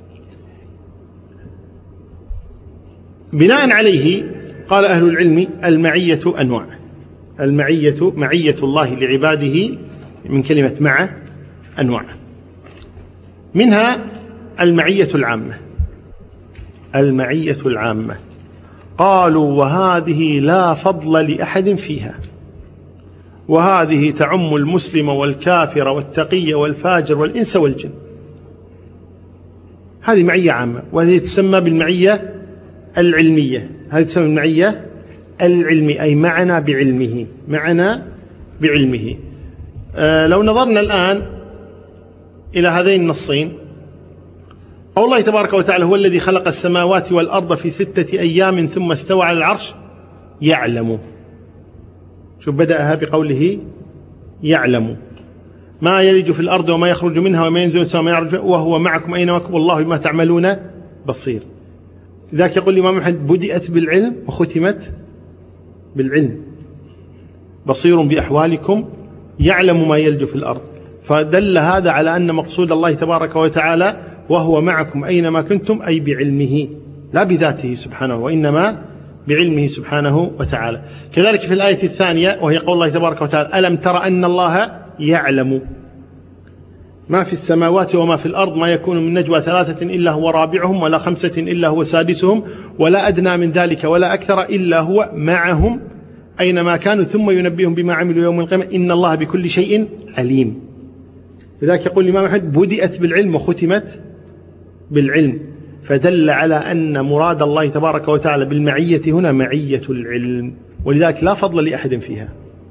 بناء عليه قال أهل العلم: المعية أنواع. المعية، معية الله لعباده من كلمة مع، أنواع، منها المعية العامة. المعية العامة قالوا: وهذه لا فضل لأحد فيها، وهذه تعم المسلم والكافر والتقي والفاجر والإنس والجن. هذه معية عامة، وهذه تسمى بالمعية العلمية. هذه تسمى بالمعية العلمية، أي معنا بعلمه، معنا بعلمه. لو نظرنا الآن إلى هذين النصين، قول الله تبارك وتعالى: هو الذي خلق السماوات والأرض في 6 أيام ثم استوى على العرش يعلم. شوف، بدأها بقوله يعلم ما يلج في الأرض وما يخرج منها وما ينزل وما يعرج وهو معكم أينما كنتم والله بما تعملون بصير. لذلك يقول الإمام أحمد: بدأت بالعلم وختمت بالعلم، بصير بأحوالكم يعلم ما يلج في الأرض. فدل هذا على أن مقصود الله تبارك وتعالى وهو معكم أينما كنتم أي بعلمه، لا بذاته سبحانه، وإنما بعلمه سبحانه وتعالى. كذلك في الآية الثانية وهي قول الله تبارك وتعالى: ألم تر أن الله يعلم ما في السماوات وما في الأرض ما يكون من نجوى 3 إلا هو رابعهم ولا 5 إلا هو سادسهم ولا أدنى من ذلك ولا أكثر إلا هو معهم أينما كانوا ثم ينبئهم بما عملوا يوم القيامة إن الله بكل شيء عليم. لذلك يقول الإمام أحمد: بدأت بالعلم وختمت بالعلم، فدل على أن مراد الله تبارك وتعالى بالمعية هنا معية العلم، ولذلك لا فضل لأحد فيها.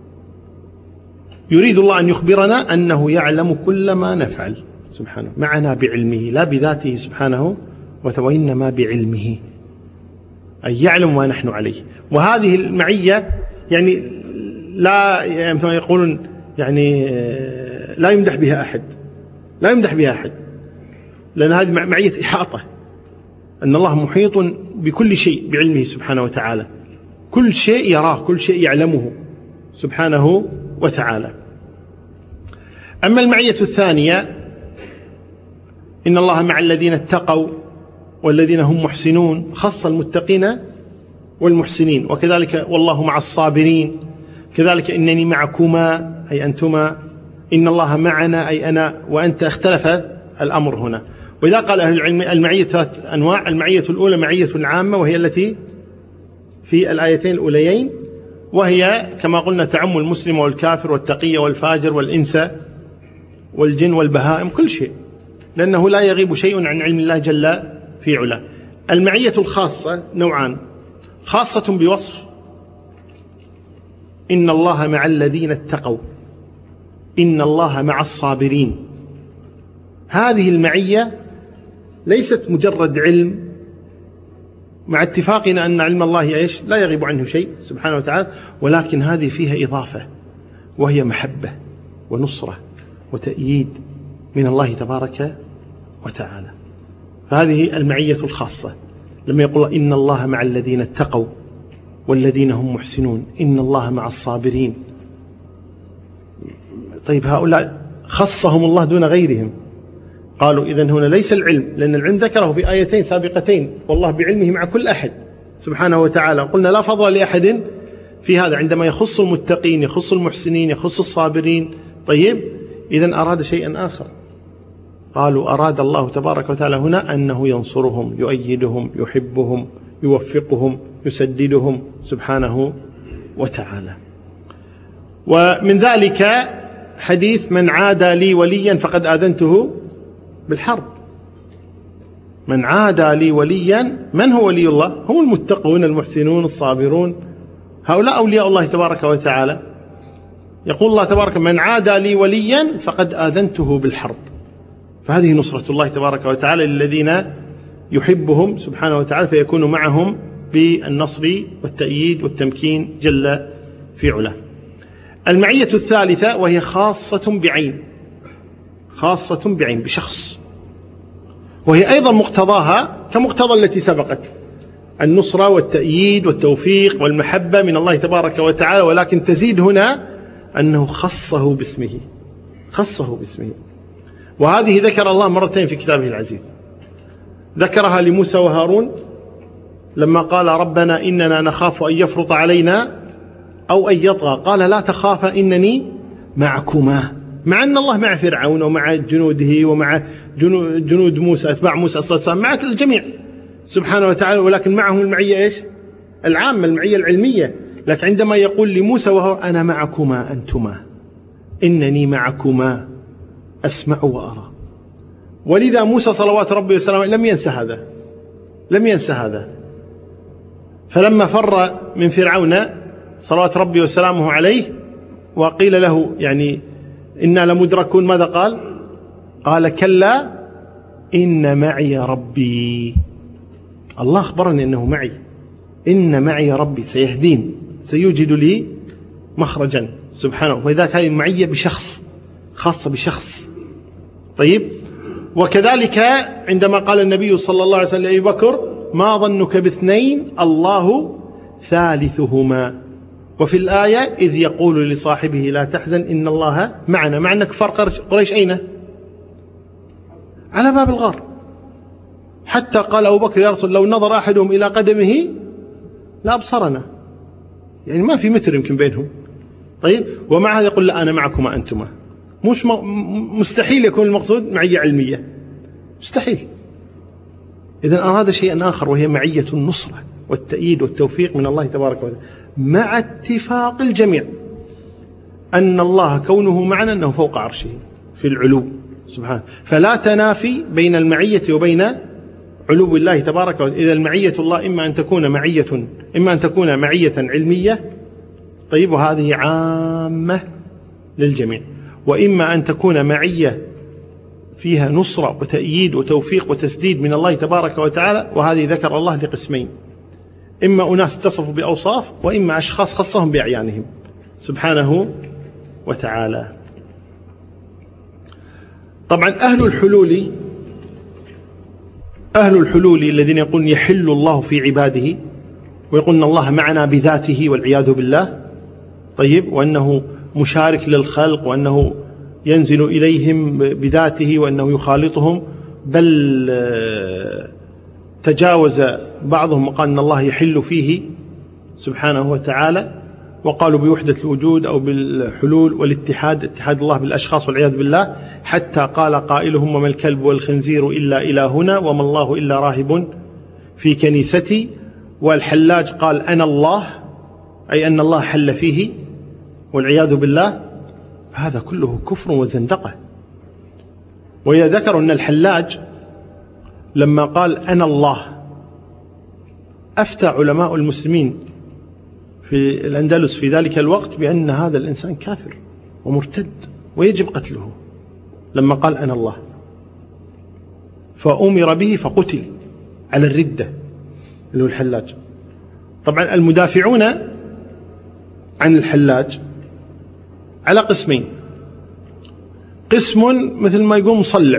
يريد الله أن يخبرنا أنه يعلم كل ما نفعل سبحانه، معنا بعلمه لا بذاته سبحانه وإنما بعلمه، أي يعلم ما نحن عليه. وهذه المعية يعني لا يقولون يعني لا يمدح بها أحد، لا يمدح بها أحد، لأن هذه معية إحاطة، أن الله محيط بكل شيء بعلمه سبحانه وتعالى، كل شيء يراه، كل شيء يعلمه سبحانه وتعالى. أما المعية الثانية: إن الله مع الذين اتقوا والذين هم محسنون، خص المتقين والمحسنين. وكذلك والله مع الصابرين، كذلك إنني معكما أي أنتما، إن الله معنا أي أنا وأنت. اختلف الأمر هنا. وإذا قال أهل العلم المعية 3 أنواع: المعية الأولى معية عامة وهي التي في الآيتين الأوليين، وهي كما قلنا تعم المسلم والكافر والتقي والفاجر والإنس والجن والبهائم، كل شيء، لأنه لا يغيب شيء عن علم الله جل في علاه. المعية الخاصة نوعان: خاصة بوصف إن الله مع الذين اتقوا، إن الله مع الصابرين. هذه المعية ليست مجرد علم، مع اتفاقنا أن علم الله إيش لا يغيب عنه شيء سبحانه وتعالى، ولكن هذه فيها إضافة وهي محبة ونصرة وتأييد من الله تبارك وتعالى. فهذه المعية الخاصة، لما يقول إن الله مع الذين اتقوا والذين هم محسنون إن الله مع الصابرين. طيب هؤلاء خصهم الله دون غيرهم. قالوا إذن هنا ليس العلم، لأن العلم ذكره في آيتين سابقتين، والله بعلمه مع كل أحد سبحانه وتعالى. قلنا لا فضل لأحد في هذا، عندما يخص المتقين، يخص المحسنين، يخص الصابرين. طيب إذن أراد شيئا آخر. قالوا أراد الله تبارك وتعالى هنا أنه ينصرهم، يؤيدهم، يحبهم، يوفقهم، يسددهم سبحانه وتعالى. ومن ذلك حديث من عادى لي وليا فقد آذنته بالحرب. من عادى لي وليا، من هو ولي الله؟ هم المتقون المحسنون الصابرون، هؤلاء أولياء الله تبارك وتعالى. يقول الله تبارك من عادى لي وليا فقد آذنته بالحرب. فهذه نصرة الله تبارك وتعالى للذين يحبهم سبحانه وتعالى، فيكون معهم بالنصر والتأييد والتمكين جل في علاه. المعية الثالثة وهي خاصة بعين، خاصة بعين بشخص، وهي أيضا مقتضاها كمقتضى التي سبقت، النصرة والتأييد والتوفيق والمحبة من الله تبارك وتعالى، ولكن تزيد هنا أنه خصه باسمه، خصه باسمه. وهذه ذكر الله مرتين في كتابه العزيز. ذكرها لموسى وهارون لما قال ربنا إننا نخاف أن يفرط علينا أو أن يطغى، قال لا تخافا إنني معكما، مع أن الله مع فرعون ومع جنوده ومع جنود موسى أتباع موسى صلى الله عليه وسلم، مع الجميع سبحانه وتعالى، ولكن معهم المعية إيش؟ العامة، المعية العلمية. لكن عندما يقول لموسى وهارون أنا معكما أنتما، إنني معكما أسمع وأرى. ولذا موسى صلوات ربي وسلامه لم ينسى هذا، لم ينسى هذا. فلما فر من فرعون صلوات ربي وسلامه عليه وقيل له يعني إنا لمدركون، ماذا قال؟ قال كلا إن معي ربي. الله أخبرني أنه معي، إن معي ربي سيهدين، سيوجد لي مخرجا سبحانه. وإذا هذه معية بشخص، خاصة بشخص. طيب، وكذلك عندما قال النبي صلى الله عليه وسلم لأبي بكر ما ظنك باثنين الله ثالثهما، وفي الآية إذ يقول لصاحبه لا تحزن إن الله معنا. مع أن كفار قريش أين؟ على باب الغار، حتى قال أبو بكر يا رسول لو نظر أحدهم إلى قدمه لأبصرنا، يعني ما في متر يمكن بينهم. طيب، ومع هذا يقول لا أنا معكما أنتما. مش مستحيل يكون المقصود معية علمية، مستحيل. إذن أراد شيئا آخر، وهي معية النصرة والتأييد والتوفيق من الله تبارك وتعالى، مع اتفاق الجميع أن الله كونه معنا أنه فوق عرشه في العلو سبحانه. فلا تنافي بين المعية وبين علو الله تبارك وتعالى. إذا المعية الله إما أن تكون معية علمية، طيب، وهذه عامة للجميع، وإما أن تكون معية فيها نصرة وتأييد وتوفيق وتسديد من الله تبارك وتعالى، وهذه ذكر الله لقسمين، إما أناس اتصفوا بأوصاف، وإما أشخاص خصهم بأعيانهم سبحانه وتعالى. طبعا أهل الحلول الذين يقولون يحل الله في عباده، ويقولون الله معنا بذاته والعياذ بالله، طيب، وأنه مشارك للخلق، وأنه ينزل إليهم بذاته، وأنه يخالطهم، بل تجاوز بعضهم وقال أن الله يحل فيه سبحانه وتعالى، وقالوا بوحدة الوجود أو بالحلول والاتحاد، اتحاد الله بالأشخاص والعياذ بالله، حتى قال قائلهم وما الكلب والخنزير إلا إلهنا وما الله إلا راهب في كنيستي. والحلاج قال أنا الله، أي أن الله حل فيه والعياذ بالله. هذا كله كفر وزندقة. وإذا ذكروا أن الحلاج لما قال أنا الله، أفتى علماء المسلمين في الأندلس في ذلك الوقت بأن هذا الإنسان كافر ومرتد ويجب قتله، لما قال أنا الله، فأمر به فقتل على الردة اللي هو الحلاج. طبعا المدافعون عن الحلاج على قسمين، قسم مثل ما يقول مصلع،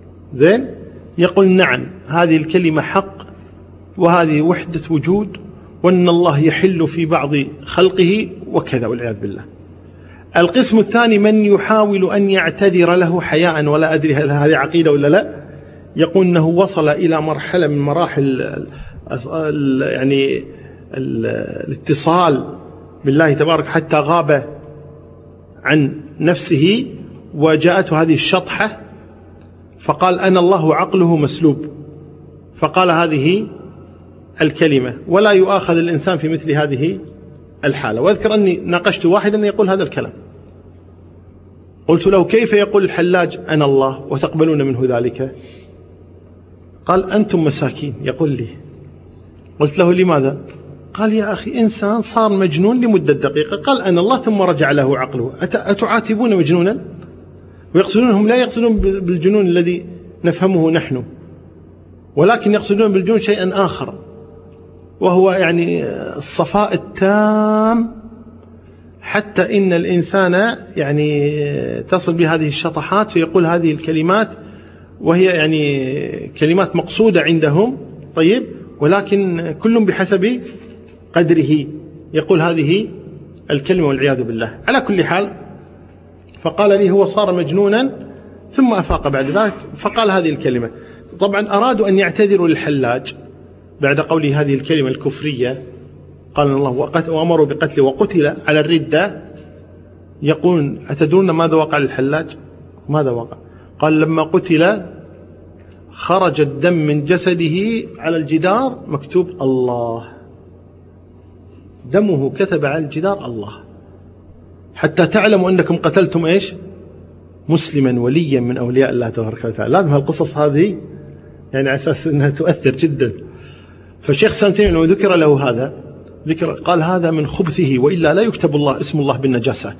زين، يقول نعم هذه الكلمة حق، وهذه وحدة وجود، وأن الله يحل في بعض خلقه وكذا والعياذ بالله. القسم الثاني من يحاول أن يعتذر له حياء، ولا أدري هل هذه عقيدة ولا لا، يقول أنه وصل إلى مرحلة من مراحل يعني الاتصال بالله تبارك حتى غاب عن نفسه وجاءته هذه الشطحة فقال أنا الله عقله مسلوب، فقال هذه الكلمة، ولا يؤاخذ الإنسان في مثل هذه الحالة. وأذكر أني ناقشت واحدا يقول هذا الكلام، قلت له كيف يقول الحلاج أنا الله وتقبلون منه ذلك؟ قال أنتم مساكين. يقول لي، قلت له لماذا؟ قال يا أخي إنسان صار مجنون لمدة دقيقة قال أنا الله ثم رجع له عقله، أتعاتبون مجنونا؟ ويقصدونهم لا يقصدون بالجنون الذي نفهمه نحن، ولكن يقصدون بالجنون شيئا آخر، وهو يعني الصفاء التام، حتى إن الإنسان يعني تصل بهذه الشطحات فيقول هذه الكلمات وهي يعني كلمات مقصودة عندهم، طيب، ولكن كل بحسب قدره يقول هذه الكلمة والعياذ بالله. على كل حال، فقال لي هو صار مجنونا ثم أفاق بعد ذلك فقال هذه الكلمة. طبعا أرادوا أن يعتذروا للحلاج بعد قوله هذه الكلمة الكفرية، قال الله وأمروا بقتله وقتل على الردة. يقول أتدرون ماذا وقع للحلاج؟ ماذا وقع؟ قال لما قتل خرج الدم من جسده على الجدار مكتوب الله، دمه كتب على الجدار الله، حتى تعلموا أنكم قتلتم إيش؟ مسلما وليا من أولياء الله تبارك وتعالى. لازم هالقصص هذه يعني على أساس أنها تؤثر جدا. فالشيخ سامتين لما ذكر له هذا قال هذا من خبثه، وإلا لا يكتب الله اسم الله بالنجاسات.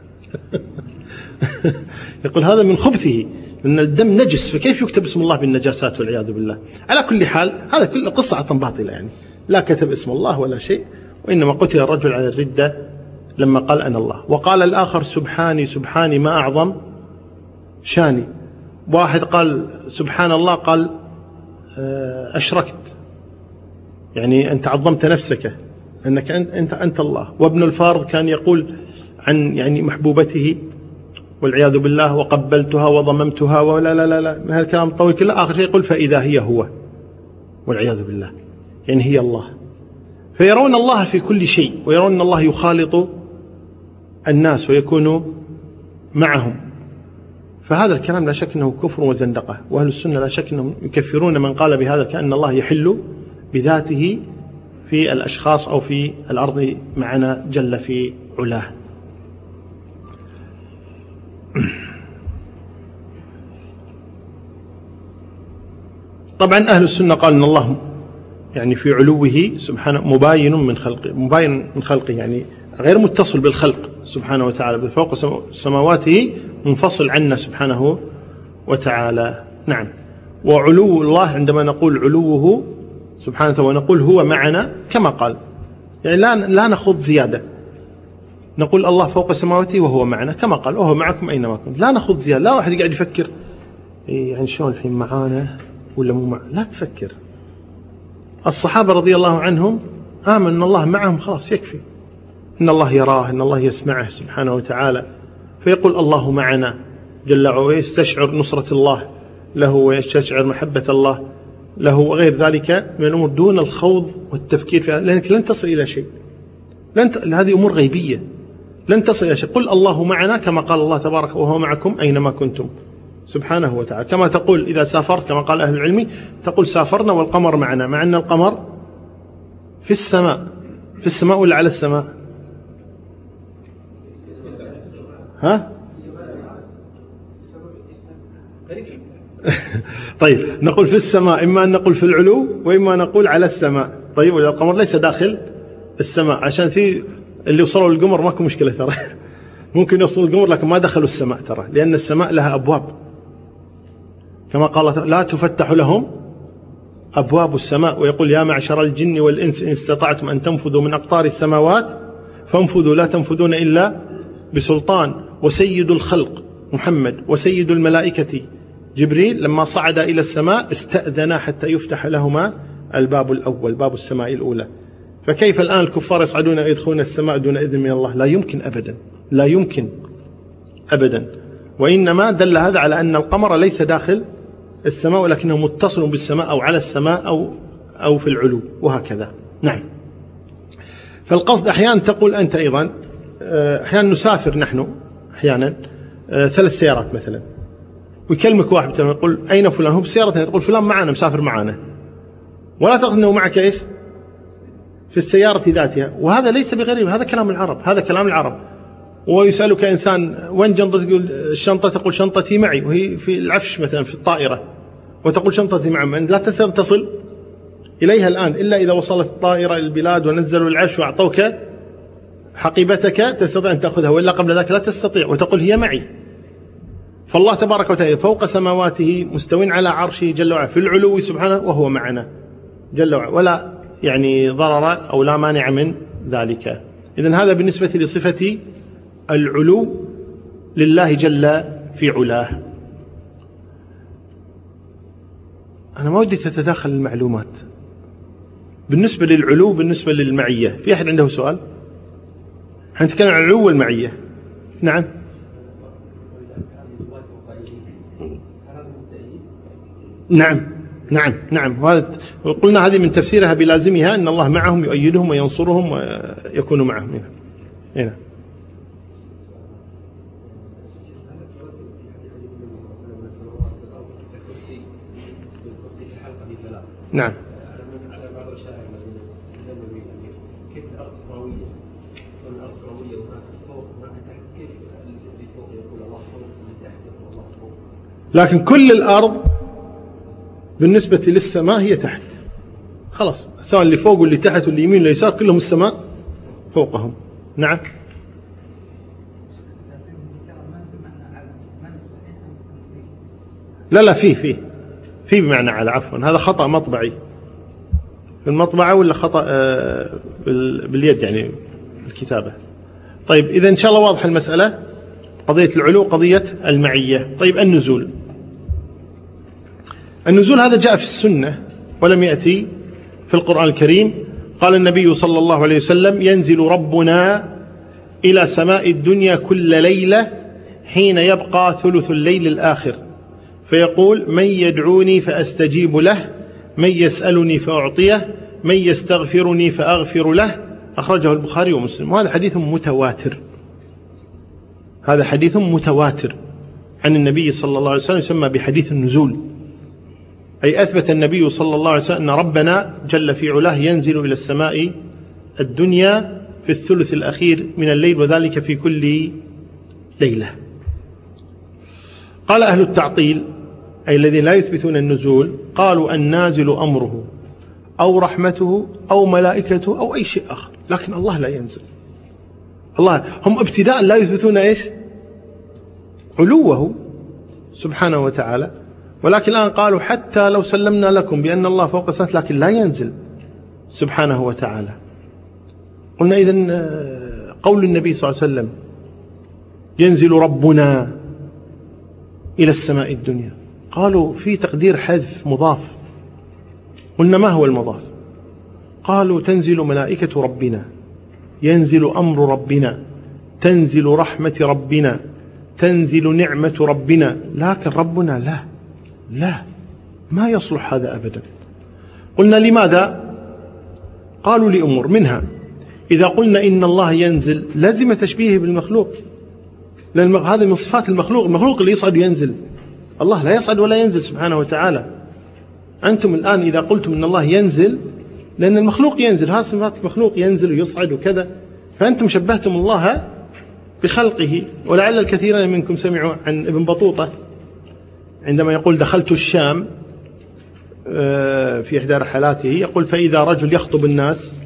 يقول هذا من خبثه، لأن الدم نجس، فكيف يكتب اسم الله بالنجاسات والعياذ بالله. على كل حال هذا كله قصة باطلة، يعني لا كتب اسم الله ولا شيء، وإنما قتل الرجل على الردة لما قال أنا الله. وقال الآخر سبحاني سبحاني ما أعظم شاني. واحد قال سبحان الله قال أشركت، يعني أنت عظمت نفسك أنك أنت الله. وابن الفارض كان يقول عن يعني محبوبته والعياذ بالله وقبلتها وضممتها ولا لا لا لا من هالكلام الطويل كله، آخر شيء يقول فإذا هي هو والعياذ بالله، يعني هي الله. فيرون الله في كل شيء، ويرون أن الله يخالط الناس ويكون معهم. فهذا الكلام لا شك أنه كفر وزندقة، وأهل السنة لا شك أنهم يكفرون من قال بهذا كأن الله يحل بذاته في الأشخاص أو في الأرض معنا جل في علاه. طبعا أهل السنة قال أن الله يعني في علوه سبحانه مباين من خلقه، يعني غير متصل بالخلق سبحانه وتعالى، بفوق سماواته منفصل عنا سبحانه وتعالى. نعم. وعلو الله عندما نقول علوه سبحانه وتعالى ونقول هو معنا كما قال، يعني لا نخوض زيادة، نقول الله فوق سماواته وهو معنا كما قال وهو معكم أينما كنتم، لا نخوض زيادة. لا واحد يقعد يفكر يعني شلون الحين معانا ولا مو معنا، لا تفكر. الصحابة رضي الله عنهم آمنوا أن الله معهم خلاص يكفي، إن الله يراه، إن الله يسمعه سبحانه وتعالى، فيقول الله معنا جل وعلا، ويستشعر نصرة الله له ويستشعر محبة الله له وغير ذلك من الأمور دون الخوض والتفكير فيها، لأنك لن تصل إلى شيء، هذه أمور غيبية لن تصل إلى شيء. قل الله معنا كما قال الله تبارك وهو معكم أينما كنتم سبحانه وتعالى. كما تقول إذا سافرت كما قال أهل العلم تقول سافرنا والقمر معنا، مع أن القمر في السماء. في السماء ولا على السماء؟ ها؟ طيب نقول في السماء، إما أن نقول في العلو وإما نقول على السماء. طيب والقمر ليس داخل السماء، عشان في اللي وصلوا للقمر ماكو مشكلة ترى. ممكن يوصلوا للقمر لكن ما دخلوا السماء ترى، لأن السماء لها أبواب، كما قال لا تفتح لهم أبواب السماء، ويقول يا معشر الجن والإنس إن استطعتم أن تنفذوا من أقطار السماوات فانفذوا لا تنفذون إلا بسلطان. وسيد الخلق محمد وسيد الملائكة جبريل لما صعد إلى السماء استأذنا حتى يفتح لهما الباب الأول، باب السماء الأولى. فكيف الآن الكفار يصعدون يدخلون السماء دون إذن من الله؟ لا يمكن أبدا، لا يمكن أبدا. وإنما دل هذا على أن القمر ليس داخل السماء ولكنه متصل بالسماء أو على السماء أو في العلو وهكذا. نعم. فالقصد أحيانا تقول أنت أيضا، أحيانا نسافر نحن أحيانا 3 سيارات مثلا، ويكلمك واحد مثلا يقول أين فلان؟ هو بسيارته، تقول فلان معنا مسافر معنا، ولا تعرف أنه معك إيش في السيارة ذاتها. وهذا ليس بغريب، هذا كلام العرب، هذا كلام العرب. ويسألك إنسان وين شنطتك؟ تقول الشنطة، تقول شنطتي معي، وهي في العفش مثلا في الطائرة، وتقول شنطتي معي. لا تصل إليها الآن إلا إذا وصلت الطائرة البلاد ونزلوا العفش وأعطوك حقيبتك تستطيع أن تأخذها، وإلا قبل ذلك لا تستطيع، وتقول هي معي. فالله تبارك وتعالى فوق سماواته مستوٍ على عرشه جل وعلا في العلو سبحانه، وهو معنا جل وعلا، ولا يعني ضرر أو لا مانع من ذلك. إذن هذا بالنسبة لصفة العلو لله جل في علاه. أنا ما ودي تتداخل المعلومات بالنسبة للعلو بالنسبة للمعية. في أحد عنده سؤال؟ هنتكلم عن العلو والمعية. نعم. نعم. وقلنا هذه من تفسيرها بلازمها أن الله معهم يؤيدهم وينصرهم ويكون معهم. هنا. نعم. لكن كل الأرض بالنسبة للسماء هي تحت، خلاص، سواء اللي فوق واللي تحت واللي يمين واللي يسار كلهم السماء فوقهم. نعم. لا في بمعنى على، عفوا، هذا خطأ مطبعي في المطبعة، ولا خطأ باليد يعني الكتابة. طيب إذا إن شاء الله واضح المسألة، قضية العلو قضية المعية. طيب النزول هذا جاء في السنة ولم يأتي في القرآن الكريم. قال النبي صلى الله عليه وسلم: ينزل ربنا إلى سماء الدنيا كل ليلة حين يبقى ثلث الليل الآخر، فيقول: من يدعوني فأستجيب له، من يسألني فأعطيه، من يستغفرني فأغفر له. أخرجه البخاري ومسلم. وهذا حديث متواتر، هذا حديث متواتر عن النبي صلى الله عليه وسلم، يسمى بحديث النزول. أي أثبت النبي صلى الله عليه وسلم أن ربنا جل في علاه ينزل إلى السماء الدنيا في الثلث الأخير من الليل، وذلك في كل ليلة. قال أهل التعطيل، أي الذين لا يثبتون النزول، قالوا النازل أمره أو رحمته أو ملائكته أو أي شيء آخر، لكن الله لا ينزل. الله هم ابتداء لا يثبتون إيش؟ علوه سبحانه وتعالى، ولكن الآن قالوا حتى لو سلمنا لكم بأن الله فوق السماء لكن لا ينزل سبحانه وتعالى. قلنا إذن قول النبي صلى الله عليه وسلم: ينزل ربنا إلى السماء الدنيا، قالوا في تقدير حذف مضاف. قلنا ما هو المضاف؟ قالوا تنزل ملائكة ربنا، ينزل أمر ربنا، تنزل رحمة ربنا، تنزل نعمة ربنا، لكن ربنا لا ما يصلح هذا أبدا. قلنا لماذا؟ قالوا لأمور، منها إذا قلنا إن الله ينزل لازم تشبيهه بالمخلوق، لأن هذا من صفات المخلوق اللي يصعد وينزل. الله لا يصعد ولا ينزل سبحانه وتعالى. أنتم الآن إذا قلتم إن الله ينزل، لأن المخلوق ينزل، هذا صفات المخلوق، ينزل ويصعد وكذا، فأنتم شبهتم الله بخلقه. ولعل الكثيرين منكم سمعوا عن ابن بطوطة عندما يقول: دخلت الشام في إحدى رحلاته، يقول: فإذا رجل يخطب الناس،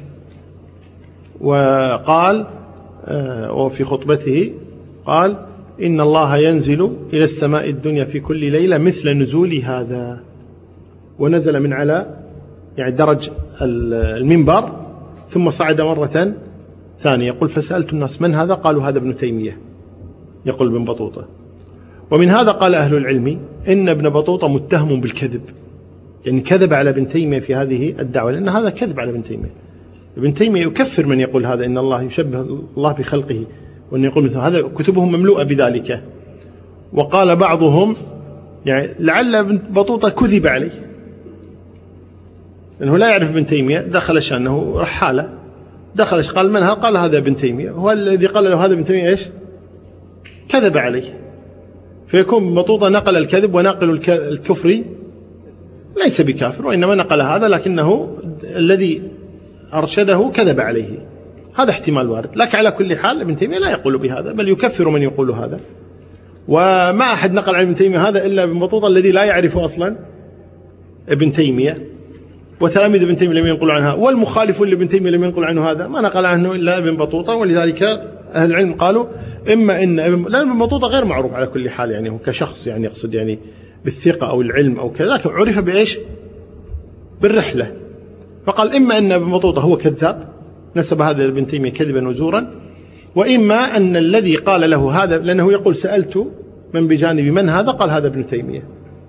وقال وفي خطبته قال: إن الله ينزل إلى السماء الدنيا في كل ليلة مثل نزول هذا، ونزل من على يعني درج المنبر ثم صعد مرة ثانية. يقول: فسألت الناس من هذا؟ قالوا: هذا ابن تيمية. يقول ابن بطوطة. ومن هذا قال أهل العلم إن ابن بطوطة متهم بالكذب، يعني كذب على ابن تيمية في هذه الدعوة، لأن هذا كذب على ابن تيمية. ابن تيمية يكفر من يقول هذا، إن الله يشبه الله بخلقه، وأن يقول مثل هذا، كتبهم مملوءة بذلك. وقال بعضهم يعني لعل ابن بطوطة كذب عليه، لأنه لا يعرف ابن تيمية، دخل شأنه رحالة، دخل قال من هذا؟ قال هذا ابن تيمية، هو الذي قال له هذا ابن تيمية إيش؟ كذب عليه. فيكون ابن بطوطة نقل الكذب، وناقل الكفر ليس بكافر، وإنما نقل هذا لكنه الذي أرشده كذب عليه. هذا احتمال وارد، لكن على كل حال ابن تيمية لا يقول بهذا، بل يكفر من يقول هذا. وما أحد نقل عن ابن تيمية هذا إلا ابن بطوطة الذي لا يعرف أصلا ابن تيمية، وتلاميذ ابن تيمية لم ينقلوا عنها، والمخالفون لابن تيمية لم ينقل عنه هذا، ما نقل عنه إلا ابن بطوطة. ولذلك أهل العلم قالوا إما إن لأن ابن بطوطة غير معروف على كل حال، يعني هو كشخص يعني يقصد يعني بالثقة أو العلم أو كذا، لكن عرف بإيش؟ بالرحلة. فقال إما أن ابن بطوطة هو كذاب نسب هذا لابن تيمية كذبا وزورا، وإما أن الذي قال له هذا، لأنه يقول سألت من بجانب من هذا، قال هذا ابن تيمية،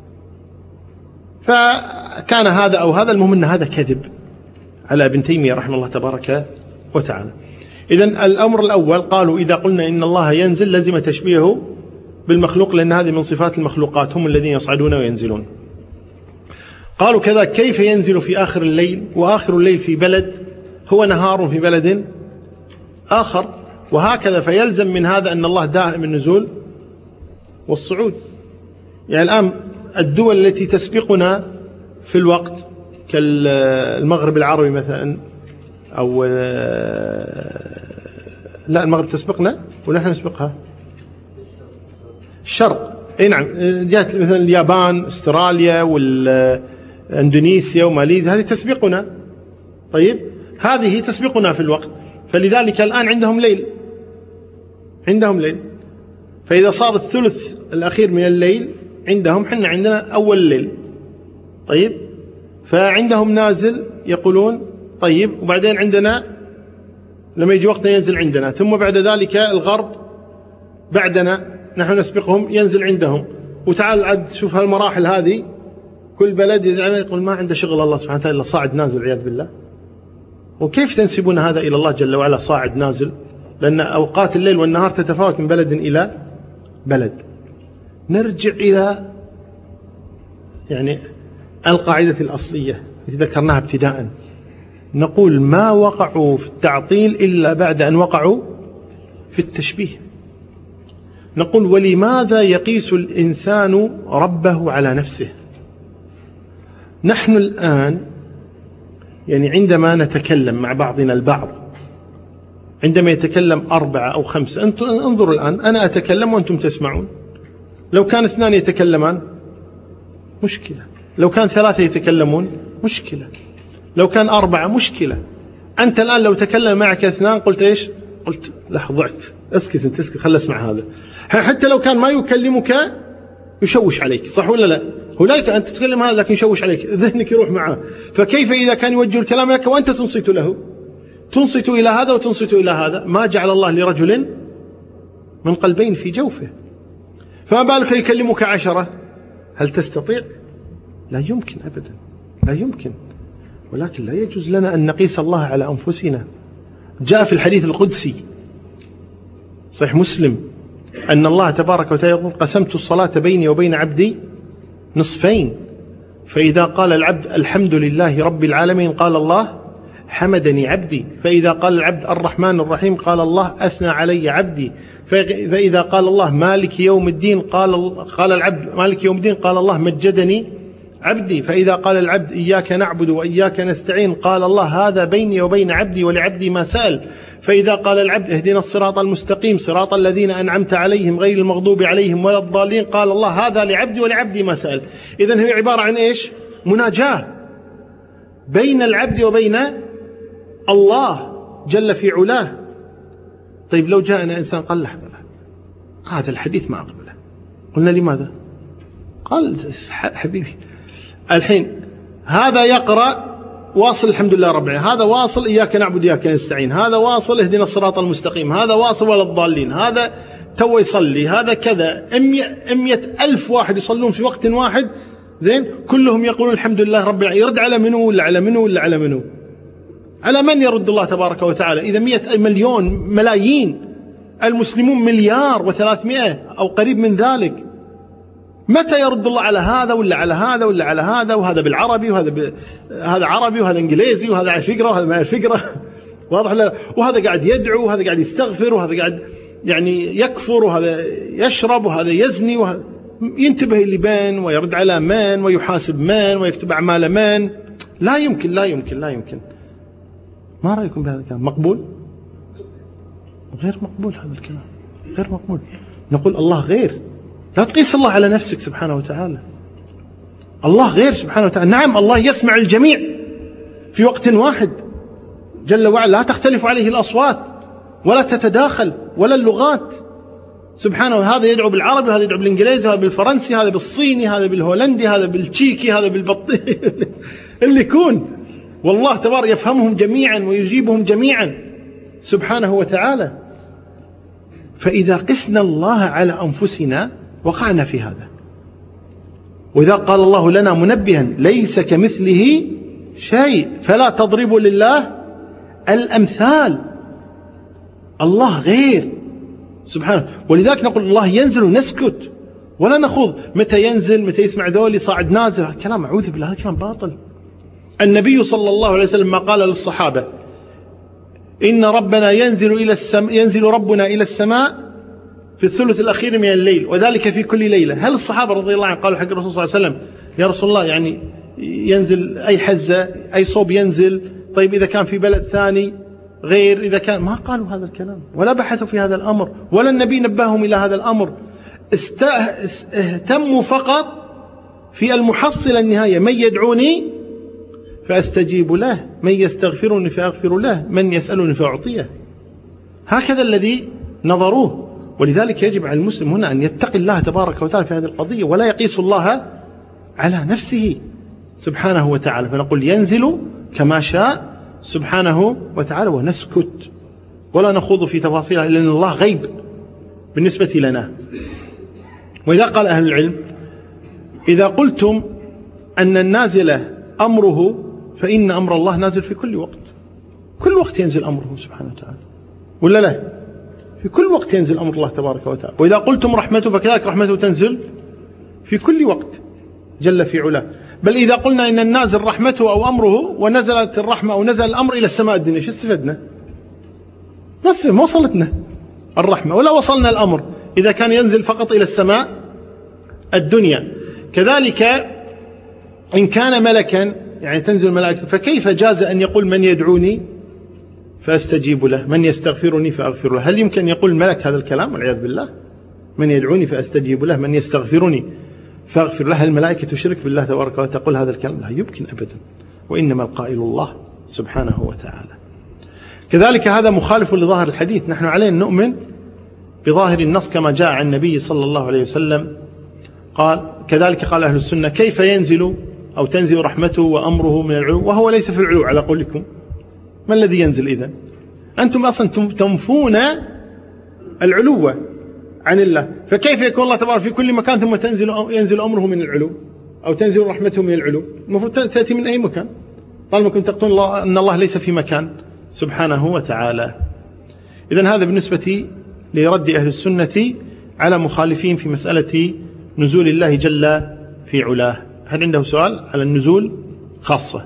فكان هذا أو هذا، المهم أن هذا كذب على ابن تيمية رحمه الله تبارك وتعالى. إذن الأمر الأول قالوا إذا قلنا إن الله ينزل لزم تشبيهه بالمخلوق، لأن هذه من صفات المخلوقات، هم الذين يصعدون وينزلون. قالوا كذا كيف ينزل في آخر الليل، وآخر الليل في بلد هو نهار في بلد آخر، وهكذا، فيلزم من هذا أن الله دائم النزول والصعود. يعني الآن الدول التي تسبقنا في الوقت كالمغرب العربي مثلا، أو لا المغرب تسبقنا ونحن نسبقها، الشرق، أي نعم، جاءت مثلا اليابان، استراليا، والإندونيسيا وماليزيا، هذه تسبقنا. طيب هذه تسبقنا في الوقت، فلذلك الآن عندهم ليل، فإذا صار الثلث الأخير من الليل عندهم، حنا عندنا أول الليل. طيب فعندهم نازل يقولون، طيب وبعدين عندنا لما يجي وقتنا ينزل عندنا، ثم بعد ذلك الغرب بعدنا نحن نسبقهم ينزل عندهم. وتعال عد شوف هالمراحل هذه، كل بلد يقول ما عنده شغل الله سبحانه وتعالى إلا صاعد نازل والعياذ بالله. وكيف تنسبون هذا إلى الله جل وعلا صاعد نازل؟ لأن أوقات الليل والنهار تتفاوت من بلد إلى بلد. نرجع إلى يعني القاعدة الأصلية التي ذكرناها ابتداء، نقول ما وقعوا في التعطيل إلا بعد أن وقعوا في التشبيه. نقول ولماذا يقيس الإنسان ربه على نفسه؟ نحن الآن يعني عندما نتكلم مع بعضنا البعض، عندما يتكلم 4 أو 5، انظروا الآن، أنا أتكلم وأنتم تسمعون، لو كان 2 يتكلمان مشكلة، لو كان 3 يتكلمون مشكلة، لو كان 4 مشكلة. أنت الآن لو تكلم معك 2 قلت إيش؟ قلت لا ضعت، اسكت انت، اسكت خل اسمع هذا. حتى لو كان ما يكلمك يشوش عليك، صح ولا لا؟ هناك أنت تتكلم هذا لكن يشوش عليك، ذهنك يروح معه. فكيف إذا كان يوجه الكلام لك وأنت تنصت له، تنصت إلى هذا وتنصت إلى هذا؟ ما جعل الله لرجل من قلبين في جوفه، فما بالك يكلمك 10؟ هل تستطيع؟ لا يمكن أبدا، لا يمكن. ولكن لا يجوز لنا أن نقيس الله على أنفسنا. جاء في الحديث القدسي صحيح مسلم أن الله تبارك وتعالى يقول قسمت الصلاة بيني وبين عبدي نصفين، فإذا قال العبد الحمد لله رب العالمين قال الله حمدني عبدي، فإذا قال العبد الرحمن الرحيم قال الله أثنى علي عبدي، فإذا قال الله مالك يوم الدين قال العبد مالك يوم الدين قال الله مجدني عبدي، فإذا قال العبد إياك نعبد وإياك نستعين قال الله هذا بيني وبين عبدي ولعبدي ما سأل، فإذا قال العبد اهدنا الصراط المستقيم صراط الذين أنعمت عليهم غير المغضوب عليهم ولا الضالين قال الله هذا لعبدي ولعبدي ما سأل. إذن هي عبارة عن إيش؟ مناجاة بين العبد وبين الله جل في علاه. طيب لو جاءنا إنسان قال لحظة هذا الحديث ما أقبله، قلنا لماذا؟ قال حبيبي الحين هذا يقرأ واصل الحمد لله رب العالمين، هذا واصل إياك نعبد إياك نستعين، هذا واصل اهدنا الصراط المستقيم، هذا واصل ولا الضالين، هذا تو يصلي، هذا كذا، 100,000 واحد يصلون في وقت واحد، زين كلهم يقولون الحمد لله رب العالمين، يرد على منو ولا على منو ولا على منو؟ على من يرد الله تبارك وتعالى؟ إذا 100 مليون ملايين، المسلمون 1,300,000,000 أو قريب من ذلك، متى يرد الله على هذا ولا على هذا ولا على هذا؟ وهذا بالعربي وهذا هذا عربي وهذا إنجليزي وهذا على فقرة وهذا ما على فقرة واضح لا؟ وهذا قاعد يدعو وهذا قاعد يستغفر وهذا قاعد يعني يكفر وهذا يشرب وهذا يزني وهذا ينتبه لمن ويرد على من ويحاسب من ويكتب أعمال من. لا يمكن لا يمكن لا يمكن. ما رأيكم بهذا الكلام؟ مقبول؟ غير مقبول هذا الكلام، غير مقبول. نقول الله غير، لا تقيس الله على نفسك سبحانه وتعالى. الله غير سبحانه وتعالى. نعم الله يسمع الجميع في وقت واحد جل وعلا، لا تختلف عليه الأصوات ولا تتداخل ولا اللغات سبحانه. هذا يدعو بالعربي وهذا يدعو بالإنجليزي وهذا بالفرنسي، هذا بالصيني، هذا بالهولندي، هذا بالتشيكي، هذا بالبطيء اللي يكون، والله تبارك يفهمهم جميعا ويجيبهم جميعا سبحانه وتعالى. فإذا قسنا الله على أنفسنا وقعنا في هذا. وإذا قال الله لنا منبها ليس كمثله شيء فلا تضربوا لله الأمثال. الله غير سبحانه. ولذلك نقول الله ينزل ونسكت ولا نخوض متى ينزل متى يسمع ذولي صاعد نازل. هذا كلام أعوذ بالله، هذا كلام باطل. النبي صلى الله عليه وسلم ما قال للصحابة إن ربنا ينزل ربنا إلى السماء في الثلث الأخير من الليل وذلك في كل ليلة. هل الصحابة رضي الله عنهم قالوا حق الرسول صلى الله عليه وسلم يا رسول الله يعني ينزل أي حزة أي صوب ينزل؟ طيب إذا كان في بلد ثاني غير إذا كان، ما قالوا هذا الكلام ولا بحثوا في هذا الأمر ولا النبي نبههم إلى هذا الأمر. اهتموا فقط في المحصلة النهاية: من يدعوني فأستجيب له، من يستغفرني فأغفر له، من يسألني فأعطيه. هكذا الذي نظروه. ولذلك يجب على المسلم هنا أن يتقي الله تبارك وتعالى في هذه القضية ولا يقيس الله على نفسه سبحانه وتعالى. فنقول ينزل كما شاء سبحانه وتعالى ونسكت ولا نخوض في تفاصيلها لأن الله غيب بالنسبة لنا. وإذا قال أهل العلم إذا قلتم أن النازل أمره فإن أمر الله نازل في كل وقت. كل وقت ينزل أمره سبحانه وتعالى ولا لا؟ في كل وقت ينزل أمر الله تبارك وتعالى. وإذا قلتم رحمته فكذلك رحمته تنزل في كل وقت جل في علاه. بل إذا قلنا إن النازل رحمته أو أمره ونزلت الرحمة أو نزل الأمر إلى السماء الدنيا، شو استفدنا؟ بس ما وصلتنا الرحمة ولا وصلنا الأمر إذا كان ينزل فقط إلى السماء الدنيا. كذلك إن كان ملكا يعني تنزل ملائكة، فكيف جاز أن يقول من يدعوني فأستجيب له، من يستغفرني فأغفر له؟ هل يمكن يقول الملك هذا الكلام؟ والعياذ بالله. من يدعوني فأستجيب له، من يستغفرني فأغفر له. هل الملائكة تشرك بالله تبارك وتعالى تقول هذا الكلام؟ لا يمكن أبدا. وإنما القائل الله سبحانه وتعالى. كذلك هذا مخالف لظاهر الحديث. نحن علينا نؤمن بظاهر النص كما جاء عن النبي صلى الله عليه وسلم قال. كذلك قال أهل السنة كيف ينزل أو تنزل رحمته وأمره من العلو وهو ليس في العلو على قولكم؟ ما الذي ينزل إذن؟ أنتم أصلا تنفون العلو عن الله، فكيف يكون الله تبارك في كل مكان ثم ينزل أمره من العلو أو تنزل رحمته من العلو؟ المفروض تأتي من أي مكان طالما كنتم تقولون أن الله ليس في مكان سبحانه وتعالى. إذن هذا بالنسبة لرد أهل السنة على مخالفين في مسألة نزول الله جل في علاه. هل عنده سؤال على النزول خاصة؟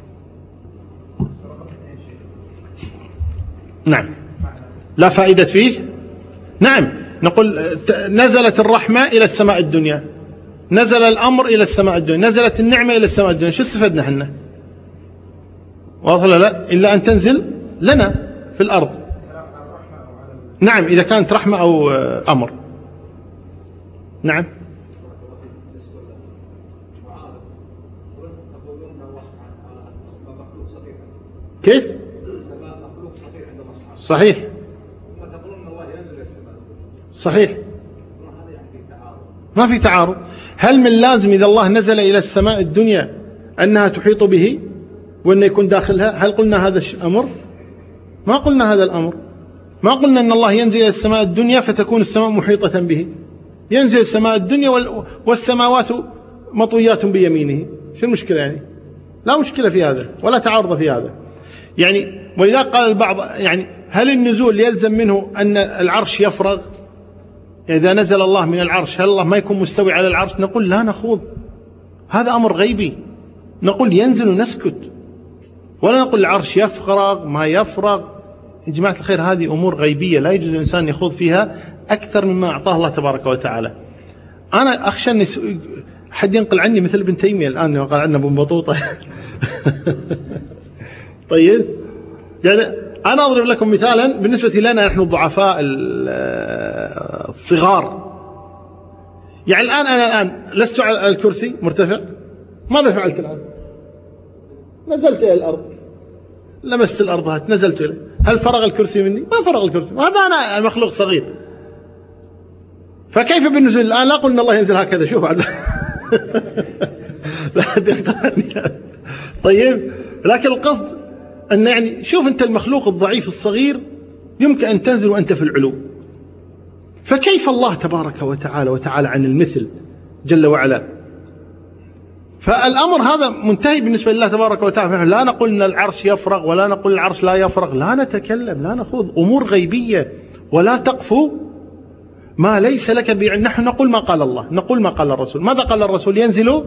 نعم لا فائدة فيه. نعم نقول نزلت الرحمة إلى السماء الدنيا، نزل الأمر إلى السماء الدنيا، نزلت النعمة إلى السماء الدنيا، شو استفدنا احنا؟ واضح لا؟ إلا أن تنزل لنا في الأرض. نعم إذا كانت رحمة أو أمر. نعم كيف؟ صحيح صحيح ما في تعارض. هل من لازم إذا الله نزل إلى السماء الدنيا أنها تحيط به وأن يكون داخلها؟ هل قلنا هذا الأمر؟ ما قلنا هذا الأمر. ما قلنا أن الله ينزل إلى السماء الدنيا فتكون السماء محيطة به. ينزل السماء الدنيا والسماوات مطويات بيمينه. شو المشكلة يعني؟ لا مشكلة في هذا ولا تعارض في هذا. يعني ولذلك قال البعض يعني هل النزول يلزم منه أن العرش يفرغ؟ إذا نزل الله من العرش هل الله ما يكون مستوي على العرش؟ نقول لا نخوض، هذا أمر غيبي، نقول ينزل ونسكت، ولا نقول العرش يفرغ ما يفرغ. يا جماعة الخير هذه أمور غيبية لا يجوز الإنسان يخوض فيها أكثر مما أعطاه الله تبارك وتعالى. أنا أخشى أن حد ينقل عني مثل ابن تيمية الآن يقال عنه ابن بطوطة. طيب يعني أنا أضرب لكم مثالا بالنسبة لنا نحن الضعفاء الصغار. يعني الآن أنا لست على الكرسي مرتفع، ماذا فعلت الآن؟ نزلت إلى الأرض، لمست الأرض، نزلت إليه، هل فرغ الكرسي مني؟ ما فرغ الكرسي، وهذا أنا مخلوق صغير. فكيف بالنزول الآن؟ لا أقول إن الله ينزل هكذا، شوف بعد. طيب لكن القصد أن يعني شوف أنت المخلوق الضعيف الصغير يمكن أن تنزل وأنت في العلو، فكيف الله تبارك وتعالى عن المثل جل وعلا؟ فالأمر هذا منتهي بالنسبة لله تبارك وتعالى. لا نقول أن العرش يفرغ ولا نقول العرش لا يفرغ، لا نتكلم، لا نخوض أمور غيبية، ولا تقفوا ما ليس لك بعلم. نحن نقول ما قال الله، نقول ما قال الرسول. ماذا قال الرسول؟ ينزل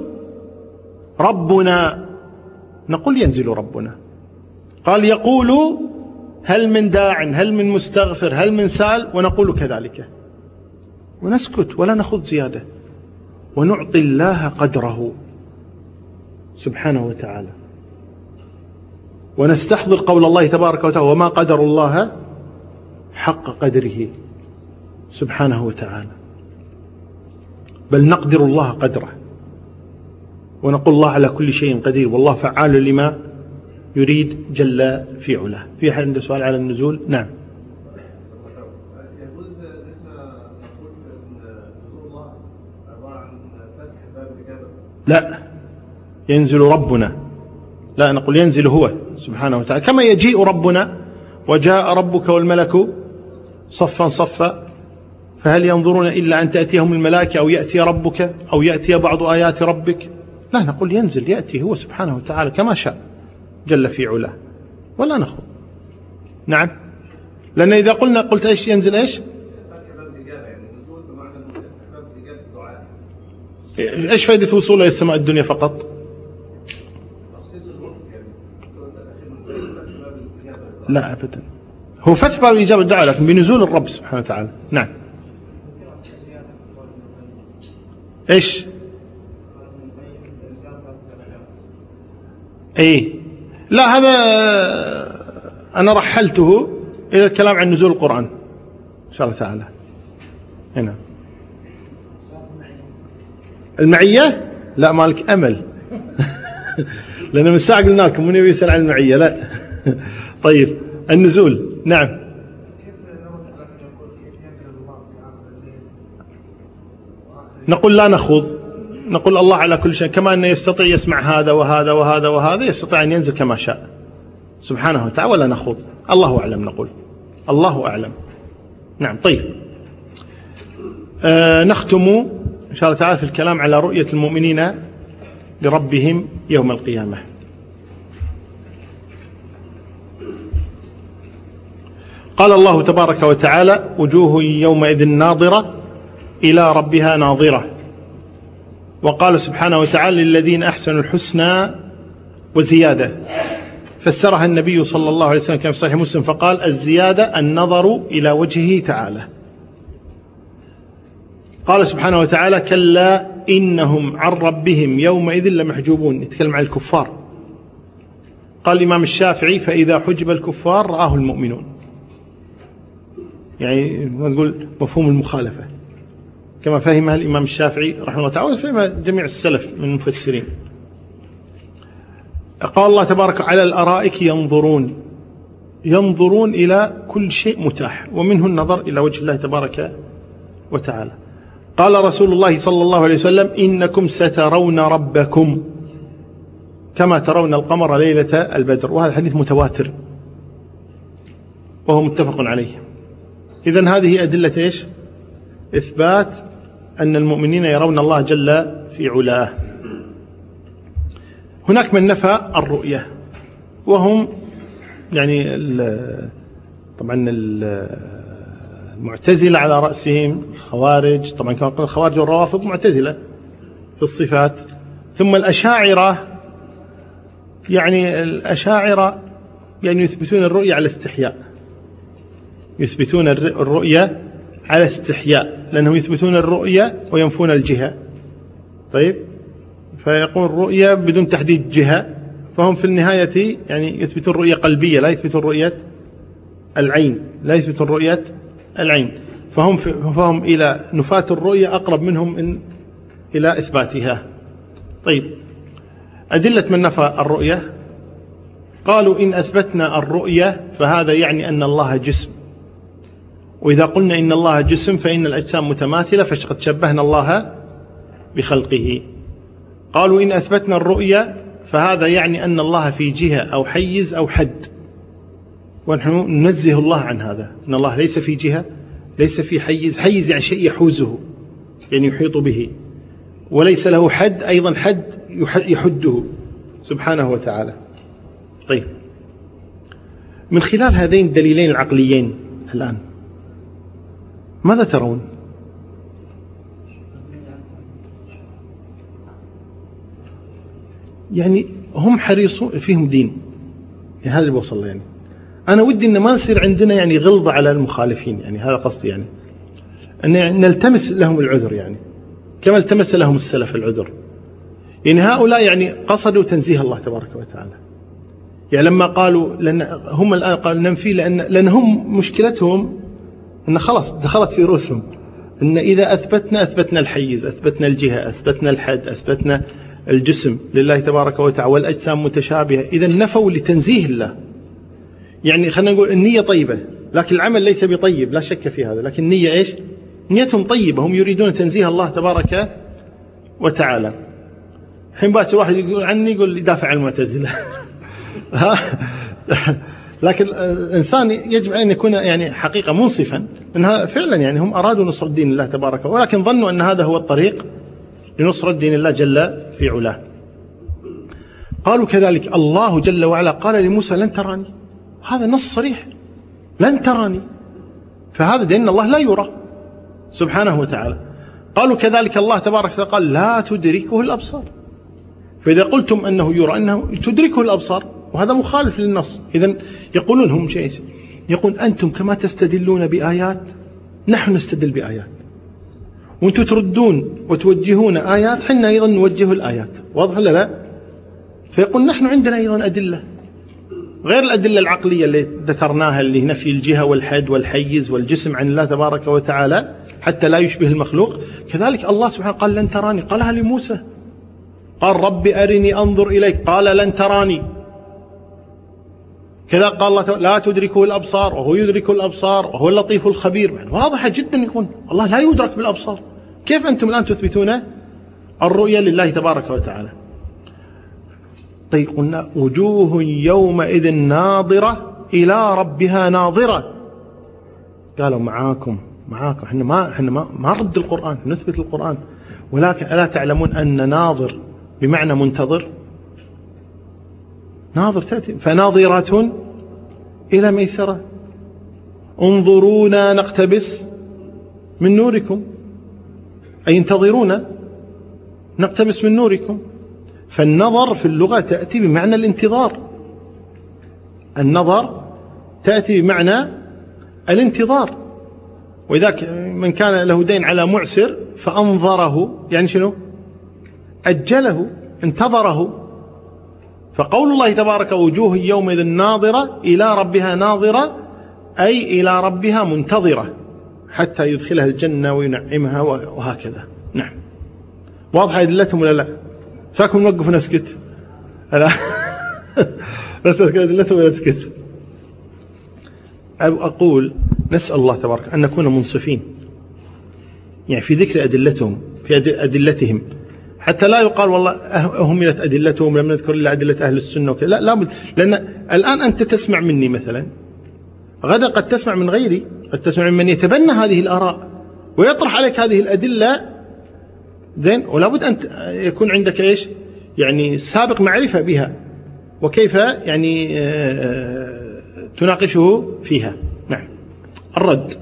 ربنا، نقول ينزل ربنا. قال يقول هل من داع، هل من مستغفر، هل من سال، ونقول كذلك ونسكت ولا نخوض زيادة، ونعطي الله قدره سبحانه وتعالى، ونستحضر قول الله تبارك وتعالى وما قدر الله حق قدره سبحانه وتعالى، بل نقدر الله قدره، ونقول الله على كل شيء قدير، والله فعال لما يريد جل في علاه. في أحد عنده سؤال على النزول؟ نعم. يجوز ان احنا نقول ان نزول الله عباره عن فتح باب الاجابه؟ لا، ينزل ربنا، لا نقول ينزل هو سبحانه وتعالى، كما يجيء ربنا وجاء ربك والملك صفا صفا، فهل ينظرون إلا أن تأتيهم الملائكة أو يأتي ربك أو يأتي بعض آيات ربك؟ لا، نقول ينزل، يأتي هو سبحانه وتعالى كما شاء جل في علاه، ولا نخوض. نعم، لأن إذا قلت إيش ينزل إيش؟ فتح باب الاجابه، يعني النزول بمعنى فتح باب اجابه الدعاء. إيش فائدة وصوله إلى السماء الدنيا فقط؟ تخصيص الوقت، يعني فتح باب الاجابه. لا أبدا، هو فتح باب إجابة الدعاء لكن بنزول الرب سبحانه وتعالى. نعم. إيش؟ إيه، لا هذا أنا رحلته إلى الكلام عن نزول القرآن إن شاء الله تعالى. هنا المعية، لا مالك أمل. لأن من ساعة قلنا لكم من يبي يسأل عن المعية، لا. طيب النزول، نعم. نقول لا نخوض، نقول الله على كل شيء، كما أنه يستطيع يسمع هذا وهذا وهذا وهذا، يستطيع أن ينزل كما شاء سبحانه وتعالى، ولا نخوض. الله أعلم، نقول الله أعلم. نعم. طيب نختم إن شاء الله تعالى في الكلام على رؤية المؤمنين لربهم يوم القيامة. قال الله تبارك وتعالى وجوه يومئذ ناظرة إلى ربها ناظرة. وقال سبحانه وتعالى للذين أحسنوا الحسنى وزيادة، فسرها النبي صلى الله عليه وسلم كما في صحيح مسلم فقال الزيادة النظر إلى وجهه تعالى. قال سبحانه وتعالى كلا إنهم عن ربهم يومئذ لمحجوبون، يتكلم عن الكفار. قال الإمام الشافعي فإذا حجب الكفار رآه المؤمنون، يعني نقول مفهوم المخالفة كما فهمها الإمام الشافعي رحمه الله تعالى وفهمها جميع السلف من المفسرين. قال الله تبارك على الأرائك ينظرون إلى كل شيء متاح، ومنه النظر إلى وجه الله تبارك وتعالى. قال رسول الله صلى الله عليه وسلم إنكم سترون ربكم كما ترون القمر ليلة البدر، وهذا الحديث متواتر وهو متفق عليه. إذن هذه أدلة إيش؟ إثبات أن المؤمنين يرون الله جل في علاه. هناك من نفى الرؤية وهم يعني طبعا المعتزلة على رأسهم الخوارج، طبعا كما قلنا الخوارج والروافض معتزلة في الصفات. ثم الأشاعرة، يعني الأشاعرة يعني يثبتون الرؤية على استحياء، يثبتون الرؤية على استحياء، لأنهم يثبتون الرؤية وينفون الجهة. طيب، فيقول الرؤية بدون تحديد جهة، فهم في النهاية يعني يثبتون رؤية قلبية، لا يثبتون رؤية العين، لا يثبتون رؤية العين. فهم إلى نفاة الرؤية أقرب منهم إلى إثباتها. طيب، أدلة من نفى الرؤية، قالوا إن أثبتنا الرؤية فهذا يعني أن الله جسم، وإذا قلنا إن الله جسم فإن الأجسام متماثلة فقد شبهنا الله بخلقه. قالوا إن أثبتنا الرؤية فهذا يعني أن الله في جهة أو حيز أو حد، ونحن ننزه الله عن هذا، أن الله ليس في جهة، ليس في حيز. حيز يعني شيء يحوزه، يعني يحيط به، وليس له حد، أيضا حد يحده سبحانه وتعالى. طيب، من خلال هذين الدليلين العقليين الآن ماذا ترون؟ يعني هم حريصون، فيهم دين، يعني هذا اللي بوصل له. يعني أنا ودي إن ما يصير عندنا يعني غلظة على المخالفين، يعني هذا قصدي، يعني أن نلتمس لهم العذر، يعني كما التمس لهم السلف العذر. يعني هؤلاء يعني قصدوا تنزيه الله تبارك وتعالى، يعني لما قالوا لأن هم الآن قالوا ننفي، لأن هم مشكلتهم أن خلاص دخلت في رؤوسهم أن إذا أثبتنا الحيز، أثبتنا الجهة، أثبتنا الحد، أثبتنا الجسم لله تبارك وتعالى والأجسام متشابهة، إذا نفوا لتنزيه الله. يعني خلينا نقول النية طيبة لكن العمل ليس بطيب، لا شك في هذا، لكن النية إيش؟ نيتهم طيبة، هم يريدون تنزيه الله تبارك وتعالى. الحين باكر واحد يقول عني، يقول يدافع عن المعتزلة لكن الإنسان يجب أن يكون يعني حقيقة منصفا أنها فعلا يعني هم أرادوا نصر الدين الله تبارك، ولكن ظنوا أن هذا هو الطريق لنصر الدين الله جل في علاه. قالوا كذلك الله جل وعلا قال لموسى لن تراني، هذا نص صريح، لن تراني، فهذا دين الله لا يرى سبحانه وتعالى. قالوا كذلك الله تبارك وتعالى قال لا تدركه الأبصار، فإذا قلتم أنه يرى أنه تدركه الأبصار، وهذا مخالف للنص. إذن يقولون هم شيء، يقول أنتم كما تستدلون بآيات نحن نستدل بآيات، وأنتم تردون وتوجهون آيات، حنا أيضا نوجه الآيات، واضح ولا لا؟ فيقول نحن عندنا أيضا أدلة غير الأدلة العقلية اللي ذكرناها، اللي نفي الجهة والحد والحيز والجسم عن الله تبارك وتعالى حتى لا يشبه المخلوق. كذلك الله سبحانه قال لن تراني، قالها لموسى، قال رب أرني أنظر إليك، قال لن تراني. كذا قال الله لا تدركه الأبصار وهو يدرك الأبصار وهو اللطيف الخبير. واضحة جدا، يكون الله لا يدرك بالأبصار، كيف أنتم الآن تثبتون الرؤية لله تبارك وتعالى؟ طيب، قلنا وجوه يومئذ ناظرة إلى ربها ناظرة. قالوا معاكم احنا ما نرد القرآن، نثبت القرآن، ولكن ألا تعلمون أن ناظر بمعنى منتظر؟ ناظر تأتي، فناظرة إلى ميسرة، انظرونا نقتبس من نوركم، أي انتظرونا نقتبس من نوركم. فالنظر في اللغة تأتي بمعنى الانتظار، النظر تأتي بمعنى الانتظار. وإذا من كان له دين على معسر فأنظره، يعني شنو؟ أجله، انتظره. فقول الله تبارك وجوه يومئذ ناظرة إلى ربها ناظرة، أي إلى ربها منتظرة حتى يدخلها الجنة وينعمها وهكذا. نعم، واضحة أدلتهم ولا لا؟ شاكم نوقف ونسكت؟ لا بس أدلتهم ولا نسكت؟ أقول نسأل الله تبارك أن نكون منصفين يعني في ذكر أدلتهم، في أدلتهم، حتى لا يقال والله أهملت أدلتهم، لم نذكر إلا أدلة أهل السنة وكذا. لا لابد، لأن الآن أنت تسمع مني مثلا، غدا قد تسمع من غيري، قد تسمع من يتبنى هذه الآراء ويطرح عليك هذه الأدلة، زين، ولا بد أن يكون عندك إيش؟ يعني سابق معرفة بها، وكيف يعني تناقشه فيها. نعم. الرد: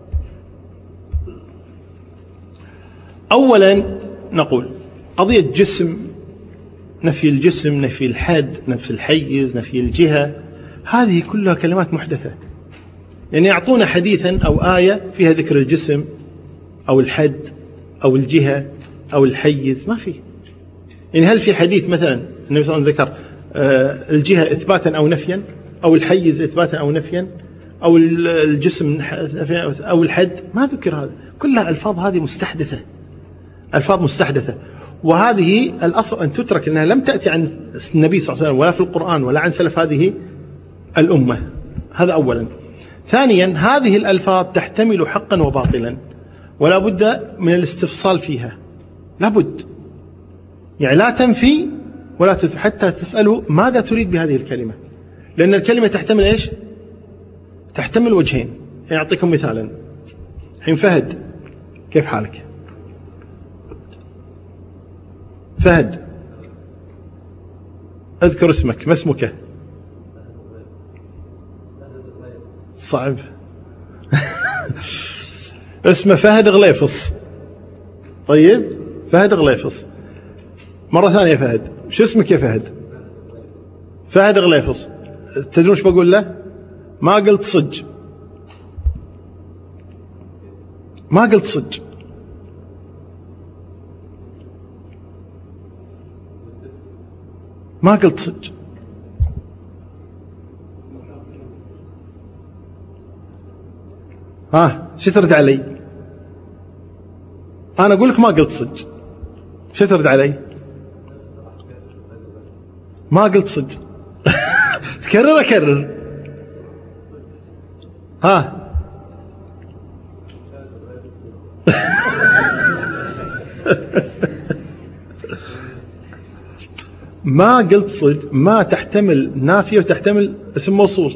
أولا نقول قضية جسم، نفي الجسم، نفي الحد، نفي الحيز، نفي الجهة، هذه كلها كلمات محدثة. يعني يعطونا حديثا أو آية فيها ذكر الجسم أو الحد أو الجهة أو الحيز، ما في. يعني هل في حديث مثلا النبي صلى الله عليه وسلم ذكر الجهة إثباتا أو نفيا، أو الحيز إثباتا أو نفيا، أو الجسم أو الحد؟ ما ذكر هذا. كلها ألفاظ هذه مستحدثة، ألفاظ مستحدثة. وهذه الأصل أن تترك، أنها لم تأتي عن النبي صلى الله عليه وسلم ولا في القرآن ولا عن سلف هذه الأمة. هذا أولا. ثانيا، هذه الألفاظ تحتمل حقا وباطلا، ولا بد من الاستفصال فيها، لا بد. يعني لا تنفي ولا تثبت حتى تسأله ماذا تريد بهذه الكلمة، لأن الكلمة تحتمل إيش؟ تحتمل وجهين. أعطيكم مثالا. حين فهد، كيف حالك؟ فهد، أذكر اسمك، ما اسمك؟ صعب. اسمه فهد غليفص. طيب، فهد غليفص. مرة ثانية فهد، شو اسمك يا فهد؟ فهد غليفص. تدرون ايش بقول له؟ ما قلت صج، ما قلت صج. ما قلت صج. شو ترد علي؟ أنا أقول لك ما قلت صج، شو ترد علي؟ ما قلت صج. تكرر أكرر. ما قلت صج، ما تحتمل نافية وتحتمل اسم موصول،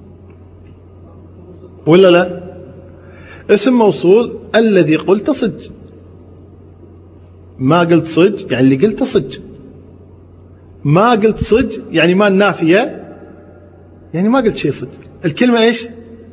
ولا لا؟ اسم موصول الذي قلت صج. ما قلت صج يعني اللي قلت صج. ما قلت صج يعني ما النافية، يعني ما قلت شيء صج. الكلمة ايش؟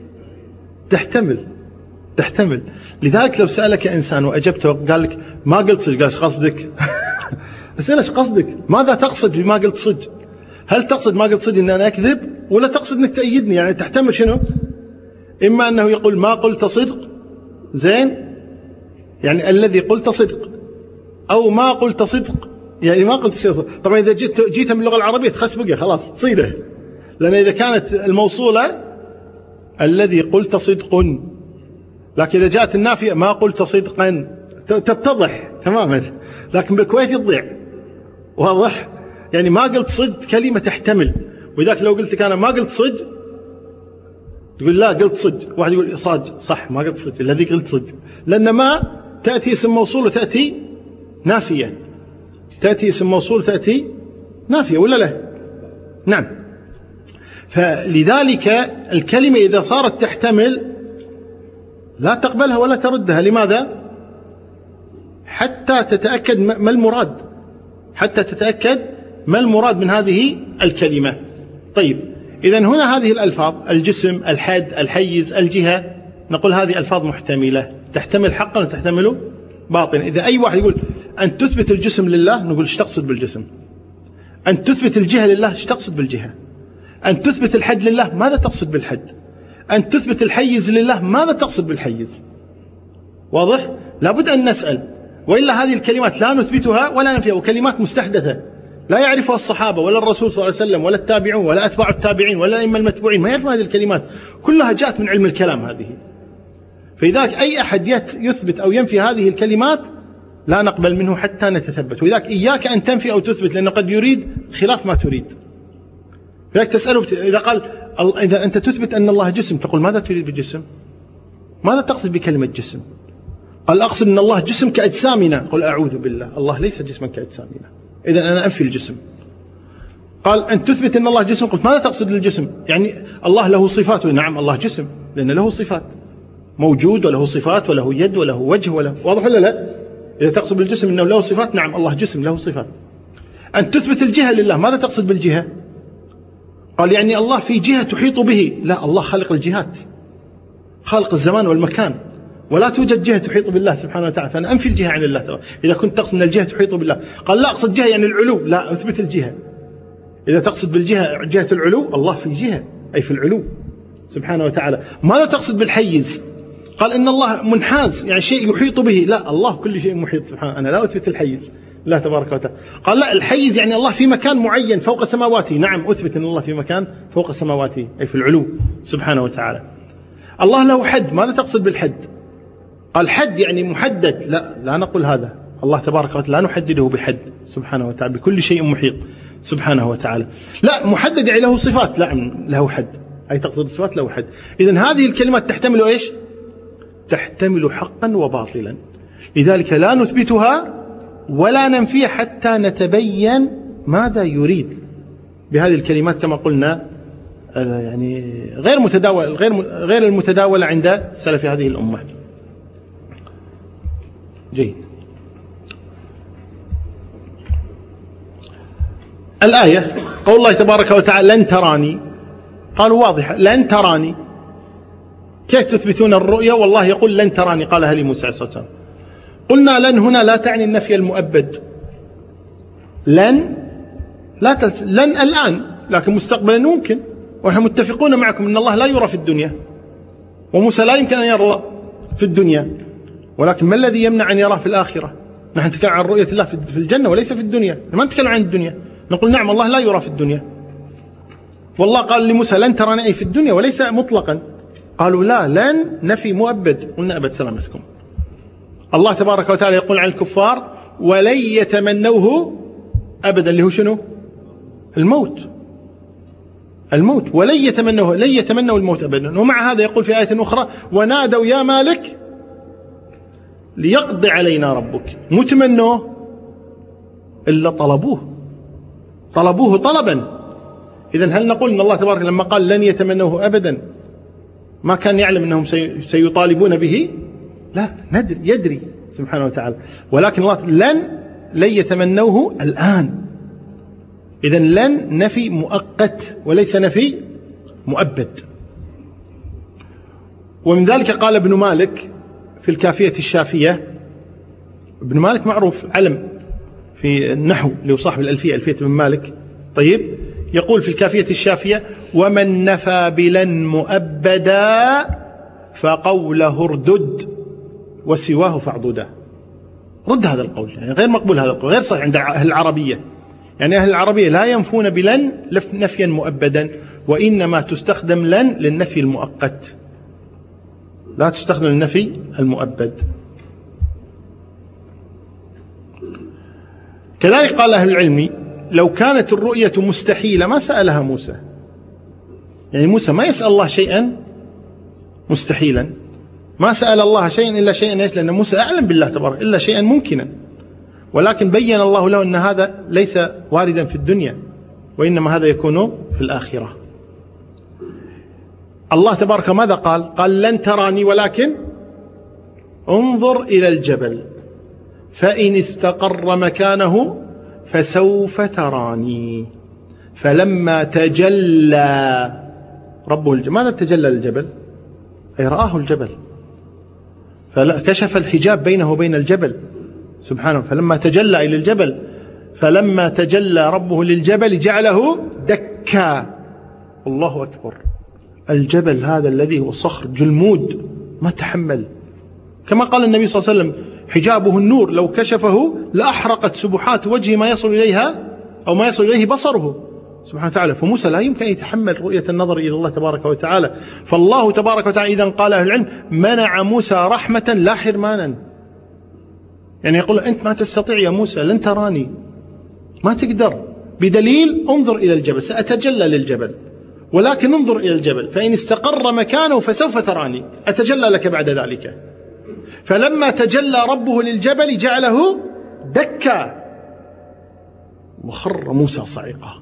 تحتمل. لذلك لو سألك إنسان وأجبته وقال لك ما قلت صج، قال ايش قصدك؟ أسأل ايش قصدك؟ ماذا تقصد بما قلت صج؟ هل تقصد ما قلت صج ان انا اكذب، ولا تقصد انك تأيدني؟ يعني تحتمل شنو؟ اما انه يقول ما قلت صدق، زين، يعني الذي قلت صدق، او ما قلت صدق يعني ما قلت شيء صدق. طبعا اذا جيت من اللغة العربية تخس بقى خلاص تصيده، لان اذا كانت الموصولة الذي قلت صدق، لكن اذا جاءت النافية ما قلت صدقا تتضح تماما، لكن بالكويت تضيع. واضح؟ يعني ما قلت صدق كلمة تحتمل، وذاك لو قلت لك أنا ما قلت صدق تقول لا قلت صدق، واحد يقول صاج صح ما قلت صدق، الذي قلت صدق، لأن ما تأتي اسم موصول وتأتي نافية، تأتي اسم موصول وتأتي نافية، ولا لا؟ نعم. فلذلك الكلمة إذا صارت تحتمل لا تقبلها ولا تردها. لماذا؟ حتى تتأكد ما المراد، حتى تتأكد ما المراد من هذه الكلمة. طيب، إذن هنا هذه الألفاظ الجسم، الحد، الحيز، الجهة، نقول هذه ألفاظ محتملة، تحتمل حقا وتحتمل باطلا. إذا أي واحد يقول أن تثبت الجسم لله، نقول ايش تقصد بالجسم؟ أن تثبت الجهة لله، ايش تقصد بالجهة؟ أن تثبت الحد لله، ماذا تقصد بالحد؟ أن تثبت الحيز لله، ماذا تقصد بالحيز؟ واضح؟ لابد أن نسأل، وإلا هذه الكلمات لا نثبتها ولا ننفيها، وكلمات مستحدثة لا يعرفها الصحابة ولا الرسول صلى الله عليه وسلم ولا التابعون ولا أتباع التابعين ولا الأئمة المتبوعين، ما يعرفون هذه الكلمات، كلها جاءت من علم الكلام هذه. فلذلك أي أحد يثبت أو ينفي هذه الكلمات لا نقبل منه حتى نتثبت. ولذلك إياك أن تنفي أو تثبت، لأنه قد يريد خلاف ما تريد. لذلك تسأله إذا قال إذا أنت تثبت أن الله جسم، تقول ماذا تريد بالجسم؟ ماذا تقصد بكلمة جسم؟ قال أقصد أن الله جسم كأجسامنا، قل أعوذ بالله، الله ليس جسما كأجسامنا، إذن أنا أنفي الجسم. قال أن تثبت أن الله جسم، قلت ماذا تقصد بالجسم؟ يعني الله له صفات، نعم الله جسم لأن له صفات، موجود وله صفات وله يد وله وجه وله، واضح ولا لا؟ إذا تقصد بالجسم أنه له صفات، نعم الله جسم له صفات. أن تثبت الجهة لله، ماذا تقصد بالجهة؟ قال يعني الله في جهة تحيط به. لا، الله خالق الجهات، خالق الزمان والمكان، ولا توجد جهة تحيط بالله سبحانه وتعالى، فأنا أنفي الجهة عن الله. إذا كنت تقصد أن الجهة تحيط بالله، قال لا أقصد جهة يعني العلو، لا أثبت الجهة. إذا تقصد بالجهة جهة العلو، الله في جهة أي في العلو سبحانه وتعالى. ماذا تقصد بالحيز؟ قال إن الله منحاز يعني شيء يحيط به. لا، الله كل شيء محيط سبحانه، أنا لا أثبت الحيز لا تبارك وتعالى. قال لا، الحيز يعني الله في مكان معين فوق سماواته. نعم، أثبت أن الله في مكان فوق سماواته أي في العلو سبحانه وتعالى. الله له حد. ماذا تقصد بالحد؟ قال حد يعني محدد. لا، لا نقول هذا. الله تبارك وتعالى لا نحدده بحد سبحانه وتعالى، بكل شيء محيط سبحانه وتعالى. لا، محدد يعني له صفات، لا له حد أي تقصد الصفات له حد. إذن هذه الكلمات تحتمل إيش؟ تحتمل حقا وباطلا، لذلك لا نثبتها ولا ننفيها حتى نتبين ماذا يريد بهذه الكلمات، كما قلنا يعني غير المتداولة عند سلف هذه الأمة. جيد. الآية قول الله تبارك وتعالى لن تراني، قالوا واضحة لن تراني، كيف تثبتون الرؤيا والله يقول لن تراني؟ قالها لموسى عليه الصلاة والسلام. قلنا لن هنا لا تعني النفي المؤبد، لن الآن، لكن مستقبلا ممكن، ونحن متفقون معكم أن الله لا يرى في الدنيا، وموسى لا يمكن أن يرى الله في الدنيا، ولكن ما الذي يمنع أن يراه في الآخرة؟ نحن نتكلم عن رؤية الله في الجنة وليس في الدنيا، ما نتكلم عن الدنيا. نقول نعم الله لا يرى في الدنيا، والله قال لموسى لن تراني أي في الدنيا وليس مطلقا. قالوا لا، لن نفي مؤبد. قلنا أبد سلامتكم. الله تبارك وتعالى يقول عن الكفار ولن يتمنوه أبدا، اللي هو شنو؟ الموت. ولن يتمنوه، لن يتمنوا الموت أبدا. ومع هذا يقول في آية أخرى ونادوا يا مالك ليقضي علينا ربك، متمنوه إلا طلبوه طلبا. إذن هل نقول أن الله تبارك لما قال لن يتمنوه أبدا ما كان يعلم أنهم سيطالبون به؟ لا، يدري سبحانه وتعالى، ولكن الله لن يتمنوه الآن. إذن لن نفي مؤقت وليس نفي مؤبد. ومن ذلك قال ابن مالك في الكافية الشافية، ابن مالك معروف علم في النحو اللي هو صاحب الألفية، ألفية ابن مالك. طيب، يقول في الكافية الشافية ومن نفى بلن مؤبدا فقوله اردد وسواه فاعضدا. رد هذا القول، يعني غير مقبول هذا القول، غير صحيح عند أهل العربية. يعني أهل العربية لا ينفون بلن نفيا مؤبدا، وإنما تستخدم لن للنفي المؤقت، لا تستخدم للنفي المؤبد. كذلك قال أهل العلم لو كانت الرؤية مستحيلة ما سألها موسى. يعني موسى ما يسأل الله شيئا مستحيلا، ما سأل الله شيئا إلا شيئا لأن موسى أعلم بالله تبارك إلا شيئا ممكنا، ولكن بين الله له أن هذا ليس واردا في الدنيا، وإنما هذا يكون في الآخرة. الله تبارك ماذا قال؟ قال لن تراني ولكن انظر إلى الجبل فإن استقر مكانه فسوف تراني. فلما تجلى ربه الجبل، ماذا تجلى للجبل؟ أي رآه الجبل، فكشف الحجاب بينه وبين الجبل سبحانه. فلما تجلى إلى الجبل، فلما تجلى ربه للجبل جعله دكا. الله أكبر. الجبل هذا الذي هو صخر جلمود ما تحمل، كما قال النبي صلى الله عليه وسلم حجابه النور لو كشفه لأحرقت سبحات وجهه ما يصل إليها أو ما يصل إليه بصره سبحانه وتعالى. فموسى لا يمكن أن يتحمل رؤية النظر إلى الله تبارك وتعالى. فالله تبارك وتعالى إذن قال أهل العلم منع موسى رحمة لا حرمانا. يعني يقول أنت ما تستطيع يا موسى، لن تراني، ما تقدر، بدليل انظر إلى الجبل، سأتجلى للجبل، ولكن انظر إلى الجبل فإن استقر مكانه فسوف تراني، أتجلى لك بعد ذلك. فلما تجلى ربه للجبل جعله دكا وخر موسى صعقا.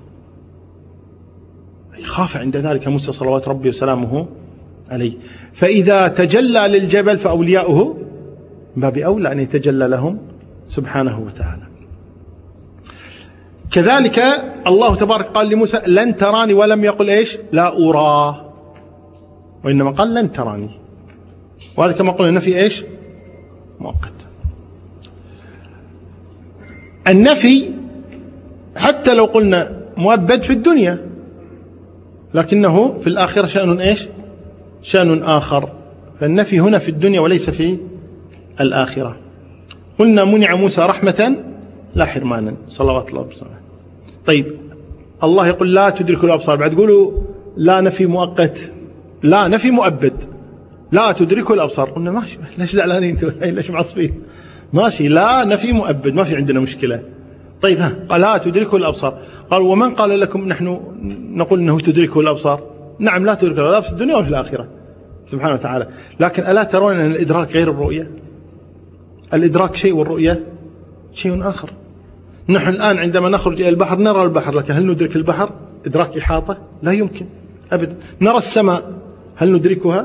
خاف عند ذلك موسى صلوات ربي وسلامه عليه. فإذا تجلى للجبل فأولياؤه باب أولى أن يتجلى لهم سبحانه وتعالى. كذلك الله تبارك قال لموسى لن تراني، ولم يقل إيش؟ لا أراه، وإنما قال لن تراني، وهذا كما قلنا النفي إيش؟ مؤقت. النفي حتى لو قلنا مؤبد في الدنيا، لكنه في الآخرة شأن إيش؟ شأن آخر. فالنفي هنا في الدنيا وليس في الآخرة. قلنا منع موسى رحمة لا حرمانا، صلوات الله وسلامه. طيب الله يقول لا تدرك الأبصار، بعد تقولوا لا نفي مؤقت، لا نفي مؤبد، لا تدرك الأبصار. قلنا ماشي، ليش زعلانين انتم؟ ليش معصبين؟ ماشي، لا نفي مؤبد، ما في عندنا مشكلة. طيب قال لا تدركه الأبصار، قال ومن قال لكم نحن نقول أنه تدركه الأبصار؟ نعم لا تدركه الأبصار في الدنيا وفي الآخرة سبحانه وتعالى، لكن ألا ترون أن الإدراك غير الرؤية؟ الإدراك شيء والرؤية شيء آخر. نحن الآن عندما نخرج إلى البحر نرى البحر، لكن هل ندرك البحر إدراك إحاطة؟ لا يمكن أبدا. نرى السماء، هل ندركها؟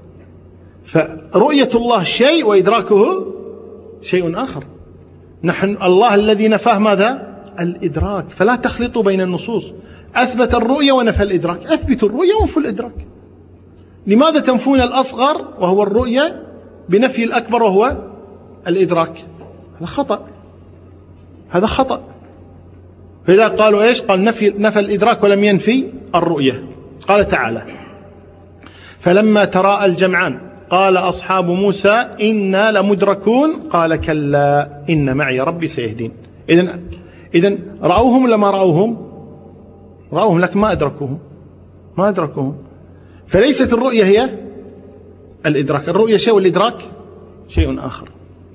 فرؤية الله شيء وإدراكه شيء آخر. نحن الله الذي نفاه ماذا؟ الإدراك. فلا تخلطوا بين النصوص، أثبت الرؤية ونفى الإدراك. أثبتوا الرؤية وانفوا الإدراك. لماذا تنفون الأصغر وهو الرؤية بنفي الأكبر وهو الإدراك؟ هذا خطأ، هذا خطأ. فإذا قالوا إيش؟ قال نفى الإدراك ولم ينفي الرؤية. قال تعالى فلما تراءى الجمعان قال أصحاب موسى إنا لمدركون قال كلا إن معي ربي سيهدين. إذن رأوهم ولا ما رأوهم؟ رأوهم لكن ما أدركوهم. فليست الرؤية هي الإدراك، الرؤية شيء والإدراك شيء آخر.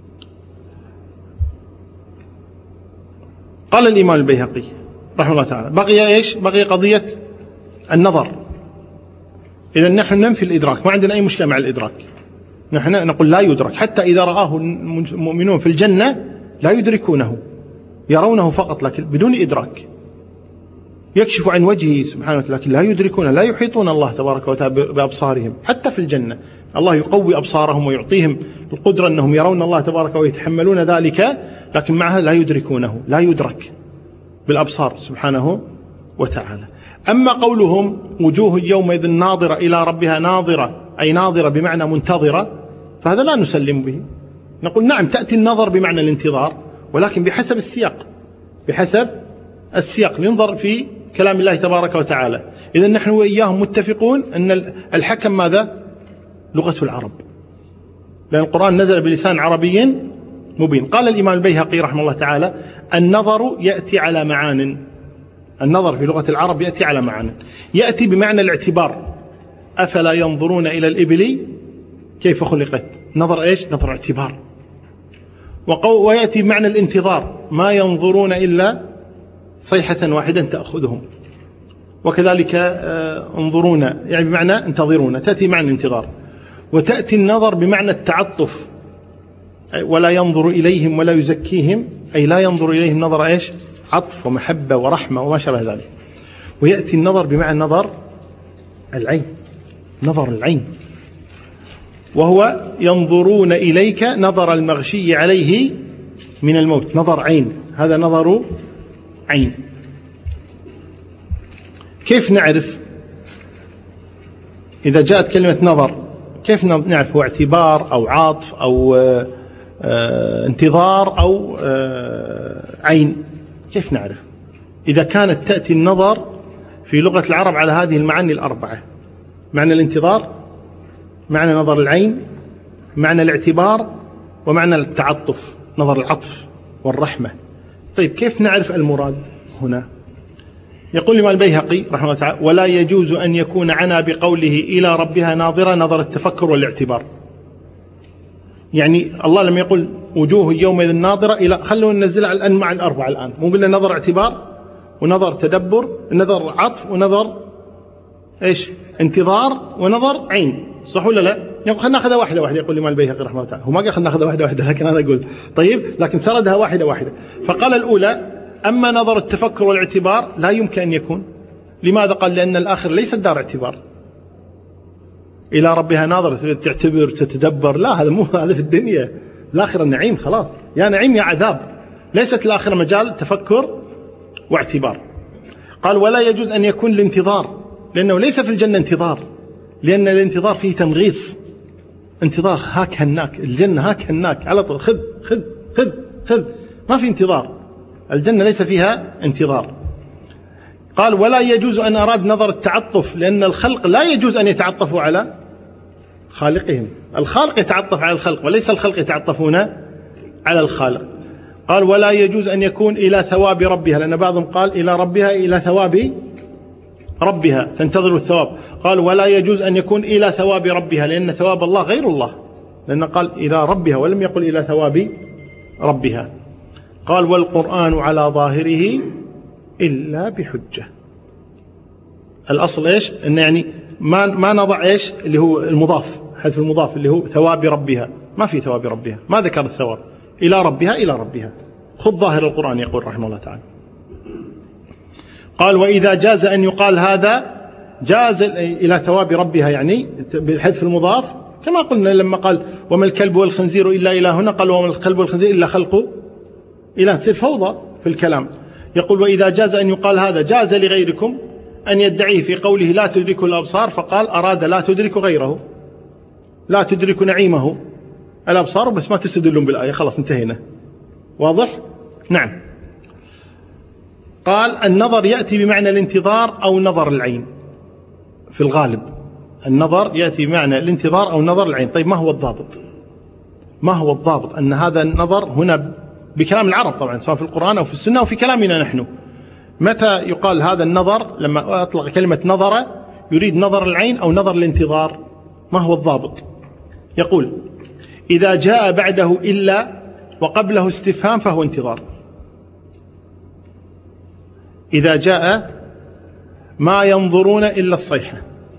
قال الإمام البيهقي رحمه الله تعالى بقي إيش؟ بقي قضية النظر. إذا نحن ننفي الإدراك، ما عندنا أي مشكلة مع الإدراك. نحن نقول لا يدرك، حتى إذا رآه المؤمنون في الجنة لا يدركونه، يرونه فقط لكن بدون إدراك، يكشف عن وجهه سبحانه وتعالى، لكن لا يدركونه، لا يحيطون الله تبارك وتعالى بأبصارهم. حتى في الجنة الله يقوي أبصارهم ويعطيهم القدرة أنهم يرون الله تبارك ويتحملون ذلك، لكن معها لا يدركونه، لا يدرك بالأبصار سبحانه وتعالى. أما قولهم وجوه يومئذ ناظرة إلى ربها ناظرة، أي ناظرة بمعنى منتظرة، فهذا لا نسلم به. نقول نعم تأتي النظر بمعنى الانتظار، ولكن بحسب السياق، بحسب السياق ينظر في كلام الله تبارك وتعالى. إذن نحن وإياهم متفقون أن الحكم ماذا؟ لغة العرب، لأن القرآن نزل بلسان عربي مبين. قال الإمام البيهقي رحمه الله تعالى النظر يأتي على معان. النظر في لغة العرب يأتي على معان، يأتي بمعنى الاعتبار. أفلا ينظرون إلى الإبل كيف خلقت؟ نظر إيش؟ نظر اعتبار. ويأتي بمعنى الانتظار، ما ينظرون إلا صيحة واحدة تأخذهم. وكذلك انظرون يعني بمعنى انتظرون، تأتي معنى الانتظار. وتأتي النظر بمعنى التعطف، ولا ينظر إليهم ولا يزكيهم، أي لا ينظر إليهم نظر إيش؟ عطف ومحبة ورحمة وما شابه ذلك. ويأتي النظر بمعنى نظر العين، نظر العين، وهو ينظرون إليك نظر المغشي عليه من الموت، نظر عين، هذا نظر عين. كيف نعرف إذا جاءت كلمة نظر؟ كيف نعرف؟ هو اعتبار أو عاطف أو انتظار أو عين؟ كيف نعرف؟ إذا كانت تأتي النظر في لغة العرب على هذه المعاني الأربعة: معنى الانتظار، معنى نظر العين، معنى الاعتبار، ومعنى التعطف، نظر العطف والرحمة. طيب كيف نعرف المراد هنا؟ يقول الإمام البيهقي رحمه الله تعالى ولا يجوز أن يكون عنا بقوله إلى ربها ناظرة نظر التفكر والاعتبار. يعني الله لما يقول وجوه يومئذ ناظرة إلى، خلونا ننزل على الأنواع الأربعة الآن، مو قلنا نظر اعتبار ونظر تدبر، نظر عطف، ونظر إيش؟ انتظار، ونظر عين، صح ولا لا؟ يقول خلنا ناخذها واحدة واحدة. يقول الإمام البيهقي رحمه الله تعالى، هو ما قال خلنا ناخذها واحدة واحدة، لكن أنا أقول طيب، لكن سردها واحدة واحدة. فقال الأولى أما نظر التفكر والاعتبار لا يمكن أن يكون. لماذا؟ قال لأن الآخر ليس دار اعتبار. إلى ربها ناظرة تعتبر تتدبر، لا، هذا مو، هذا في الدنيا. الآخرة النعيم، خلاص، يا نعيم يا عذاب. ليست الآخرة مجال تفكر واعتبار. قال ولا يجوز أن يكون الانتظار، لأنه ليس في الجنة انتظار، لأن الانتظار فيه تمغيص، انتظار هاك هناك، الجنة هاك هناك على طول، خذ خذ خذ خذ، ما في انتظار، الجنة ليس فيها انتظار. قال ولا يجوز أن أراد نظر التعطف، لأن الخلق لا يجوز أن يتعطفوا على خالقهم، الخالق يتعطف على الخلق وليس الخلق يتعطفون على الخالق. قال ولا يجوز أن يكون إلى ثواب ربها، لأن بعضهم قال إلى ربها إلى ثواب ربها تنتظر الثواب. قال ولا يجوز أن يكون إلى ثواب ربها، لأن ثواب الله غير الله، لأن قال إلى ربها ولم يقل إلى ثواب ربها. قال والقرآن على ظاهره إلا بحجة. الأصل إيش؟ إن يعني ما نضع إيش اللي هو المضاف، حذف المضاف اللي هو ثواب ربها، ما في ثواب ربها، ما ذكر الثواب، إلى ربها إلى ربها، خذ ظاهر القرآن يقول رحمه الله تعالى. قال وإذا جاز أن يقال هذا جاز إلى ثواب ربها، يعني بحذف المضاف، كما قلنا لما قال وما الكلب والخنزير إلا إلهنا، قال وما الكلب والخنزير إلا خلق إله، تصير فوضى في الكلام. يقول وإذا جاز أن يقال هذا جاز لغيركم أن يدعيه في قوله لا تدرك الأبصار، فقال أراد لا تدرك غيره، لا تدرك نعيمه الأبصار بس ما تستدلون بالآية، خلاص انتهينا. واضح؟ نعم. قال النظر يأتي بمعنى الانتظار أو نظر العين، في الغالب النظر يأتي بمعنى الانتظار أو نظر العين. طيب ما هو الضابط؟ ما هو الضابط أن هذا النظر هنا بكلام العرب طبعا، سواء في القرآن أو في السنة أو في كلامنا نحن، متى يقال هذا النظر؟ لما أطلق كلمة نظر يريد نظر العين أو نظر الانتظار؟ ما هو الضابط؟ يقول إذا جاء بعده إلا وقبله استفهام فهو انتظار. إذا جاء ما ينظرون إلا الصيحة،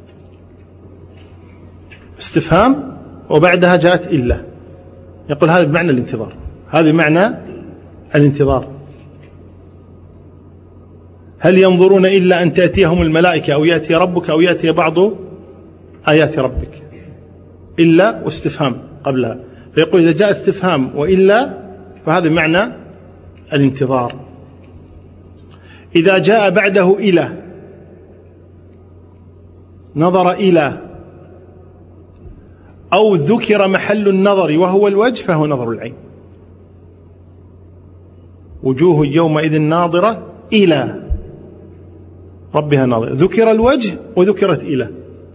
استفهام وبعدها جاءت إلا، يقول هذا بمعنى الانتظار، هذا بمعنى الانتظار. هل ينظرون إلا أن تأتيهم الملائكة أو يأتي ربك أو يأتي بعض آيات ربك، إلا واستفهام قبلها، فيقول إذا جاء استفهام وإلا فهذا معنى الانتظار. إذا جاء بعده إلى، نظر إلى، أو ذكر محل النظر وهو الوجه فهو نظر العين. وجوه يومئذ ناظرة إلى ربها ناظرة، ذكر الوجه وذكرت إلى.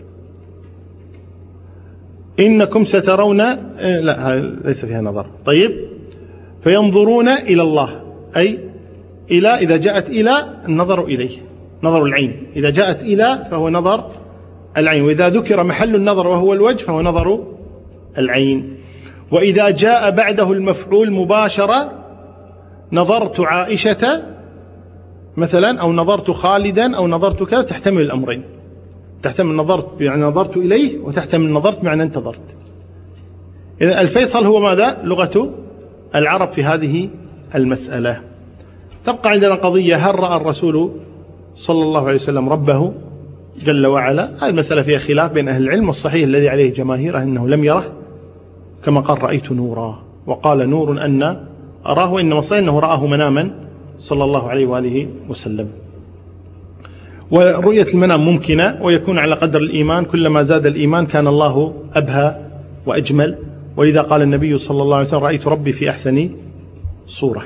إنكم سترون، لا ليس فيها نظر. طيب فينظرون إلى الله، أي إلى، إذا جاءت إلى النظر إليه نظر العين، إذا جاءت إلى فهو نظر العين، وإذا ذكر محل النظر وهو الوجه فهو نظر العين. وإذا جاء بعده المفعول مباشرة، نظرت عائشة مثلا، أو نظرت خالدا، أو نظرت كذا، تحتمل الأمرين، تحتمل نظرت يعني نظرت إليه، وتحتمل نظرت معنى انتظرت. إذن الفيصل هو ماذا؟ لغة العرب في هذه المسألة. تبقى عندنا قضية، هل رأى الرسول صلى الله عليه وسلم ربه جل وعلا؟ هذه المسألة فيها خلاف بين أهل العلم، والصحيح الذي عليه جماهير أنه لم يره، كما قال رأيت نورا، وقال نور أن أراه، وإنما صحيح أنه رآه مناما صلى الله عليه وآله وسلم. ورؤية المنام ممكنة، ويكون على قدر الإيمان، كلما زاد الإيمان كان الله أبهى وأجمل، ولذا قال النبي صلى الله عليه وسلم رأيت ربي في أحسن صورة.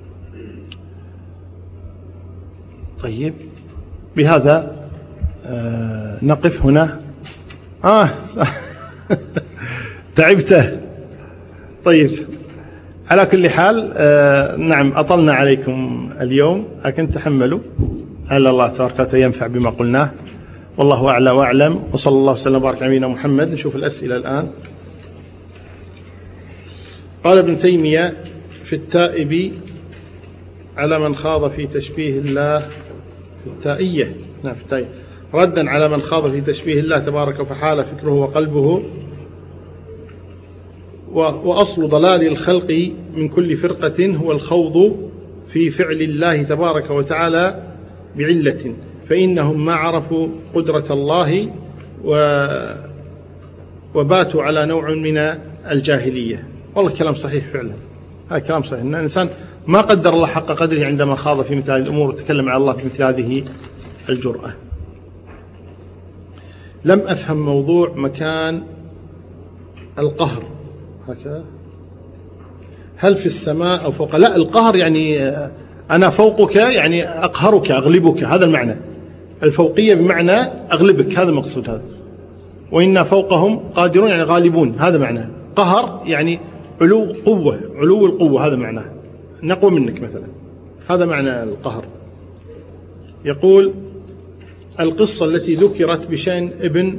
طيب بهذا نقف هنا. تعبته. طيب على كل حال نعم أطلنا عليكم اليوم، لكن تحملوا، على الله تبارك وتعالى ينفع بما قلناه، والله أعلى وأعلم، وصلى الله وسلم وبارك على نبينا محمد. نشوف الأسئلة الآن. قال ابن تيمية في التائب على من خاض في تشبيه الله، في التائية، نعم في التائية، ردا على من خاض في تشبيه الله تبارك فحال فكره وقلبه، وأصل ضلال الخلق من كل فرقة هو الخوض في فعل الله تبارك وتعالى بعلة، فإنهم ما عرفوا قدرة الله وباتوا على نوع من الجاهلية. والله كلام صحيح فعلا، هذا كلام صحيح، أن الإنسان ما قدر الله حق قدره عندما خاض في مثل هذه الأمور وتكلم على الله بمثل هذه الجرأة. لم أفهم موضوع مكان القهر هكذا، هل في السماء أو فوق؟ لا، القهر يعني أنا فوقك، يعني أقهرك أغلبك، هذا المعنى. الفوقية بمعنى أغلبك، هذا المقصود. هذا وإنا فوقهم قادرون يعني غالبون، هذا معناه. قهر يعني علو قوة، علو القوة، هذا معناه، نقوى منك مثلا، هذا معنى القهر. يقول القصة التي ذكرت بشأن ابن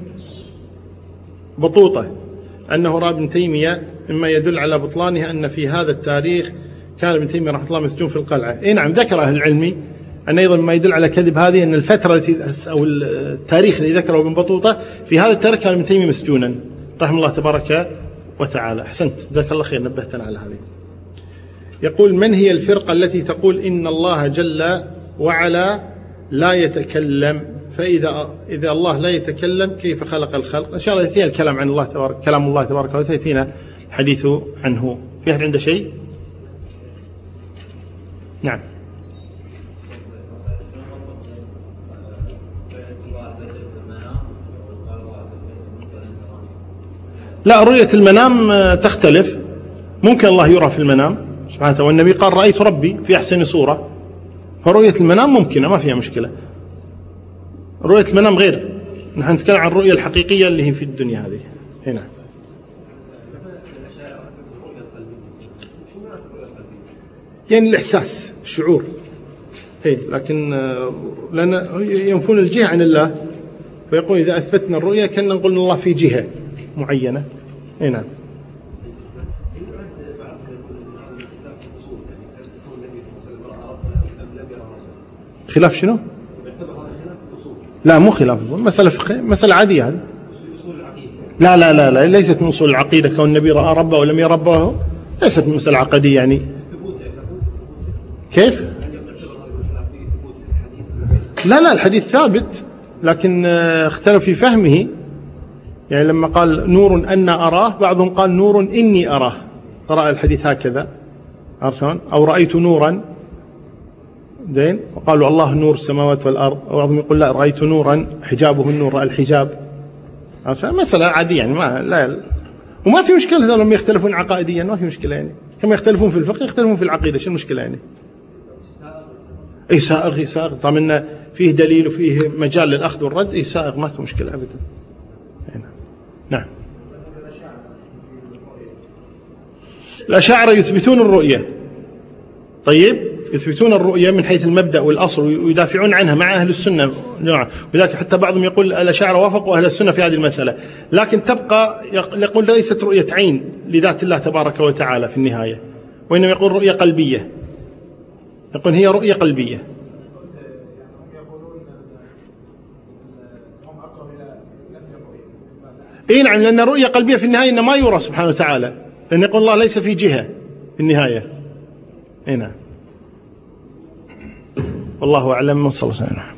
بطوطة أنه رأى ابن تيمية، مما يدل على بطلانها أن في هذا التاريخ كان ابن تيمية رحمه الله مسجون في القلعة. إيه نعم، ذكر أهل العلم أن أيضا ما يدل على كذب هذه أن الفترة التي أو التاريخ الذي ذكره ابن بطوطة في هذا التاريخ كان ابن تيمية مسجونا رحمه الله تبارك وتعالى. أحسنت، جزاك الله خير، نبهتنا على هذه. يقول من هي الفرقة التي تقول إن الله جل وعلا لا يتكلم؟ فإذا الله لا يتكلم كيف خلق الخلق؟ إن شاء الله يأتينا الكلام عن الله تبارك، كلام الله تبارك وتعالى يأتينا الحديث عنه. في أحد عنده شيء؟ نعم. لا، رؤية المنام تختلف، ممكن الله يرى في المنام سبحانه، والنبي قال رأيت ربي في أحسن صورة، فرؤية المنام ممكنة ما فيها مشكلة. رؤية المنام غير، نحن نتكلم عن الرؤية الحقيقية اللي هي في الدنيا هذه هنا. يعني الإحساس، الشعور، إيه، لكن لأن ينفون الجهة عن الله، فيقول إذا أثبتنا الرؤية كأننا نقول إن الله في جهة معينة. إيه نعم. خلاف شنو؟ لا مو خلاف، مسألة فقهية، مسألة عادية هذه. لا لا لا لا، ليست من أصول العقيدة كون النبي رأى ربه ولم يرى ربه، ليست من مسألة عقدية يعني. كيف؟ لا لا، الحديث ثابت، لكن اختلف في فهمه. يعني لما قال نور أنا أراه، بعضهم قال نور إني أراه، قرأ الحديث هكذا، عرفون؟ أو رأيت نورا زين، وقالوا الله نور السماوات والأرض، وبعضهم يقول لا، رأيت نورا حجابه النور، رأى الحجاب. مسألة عادية يعني، ما لا، وما في مشكلة لما يختلفون عقائديا، ما في مشكلة يعني، كما يختلفون في الفقه يختلفون في العقيدة، شو المشكلة يعني؟ أي سائغ، سائغ طالما إن فيه دليل وفيه مجال للأخذ والرد، أي سائغ، ما في مشكلة أبدا. نعم. الأشاعرة يثبتون الرؤية، طيب، يثبتون الرؤية من حيث المبدأ والأصل ويدافعون عنها مع أهل السنة، وذلك حتى بعضهم يقول الأشاعرة وافقوا أهل السنة في هذه المسألة، لكن تبقى يقول ليست رؤية عين لذات الله تبارك وتعالى في النهاية، وإنما يقول رؤية قلبية، يقول هي رؤية قلبية. إيه نعم، لأن رؤية قلبية في النهاية إنما يرى سبحانه وتعالى، لأن يقول الله ليس في جهة في النهاية. إيه نعم. والله أعلم، صلى الله عليه وسلم.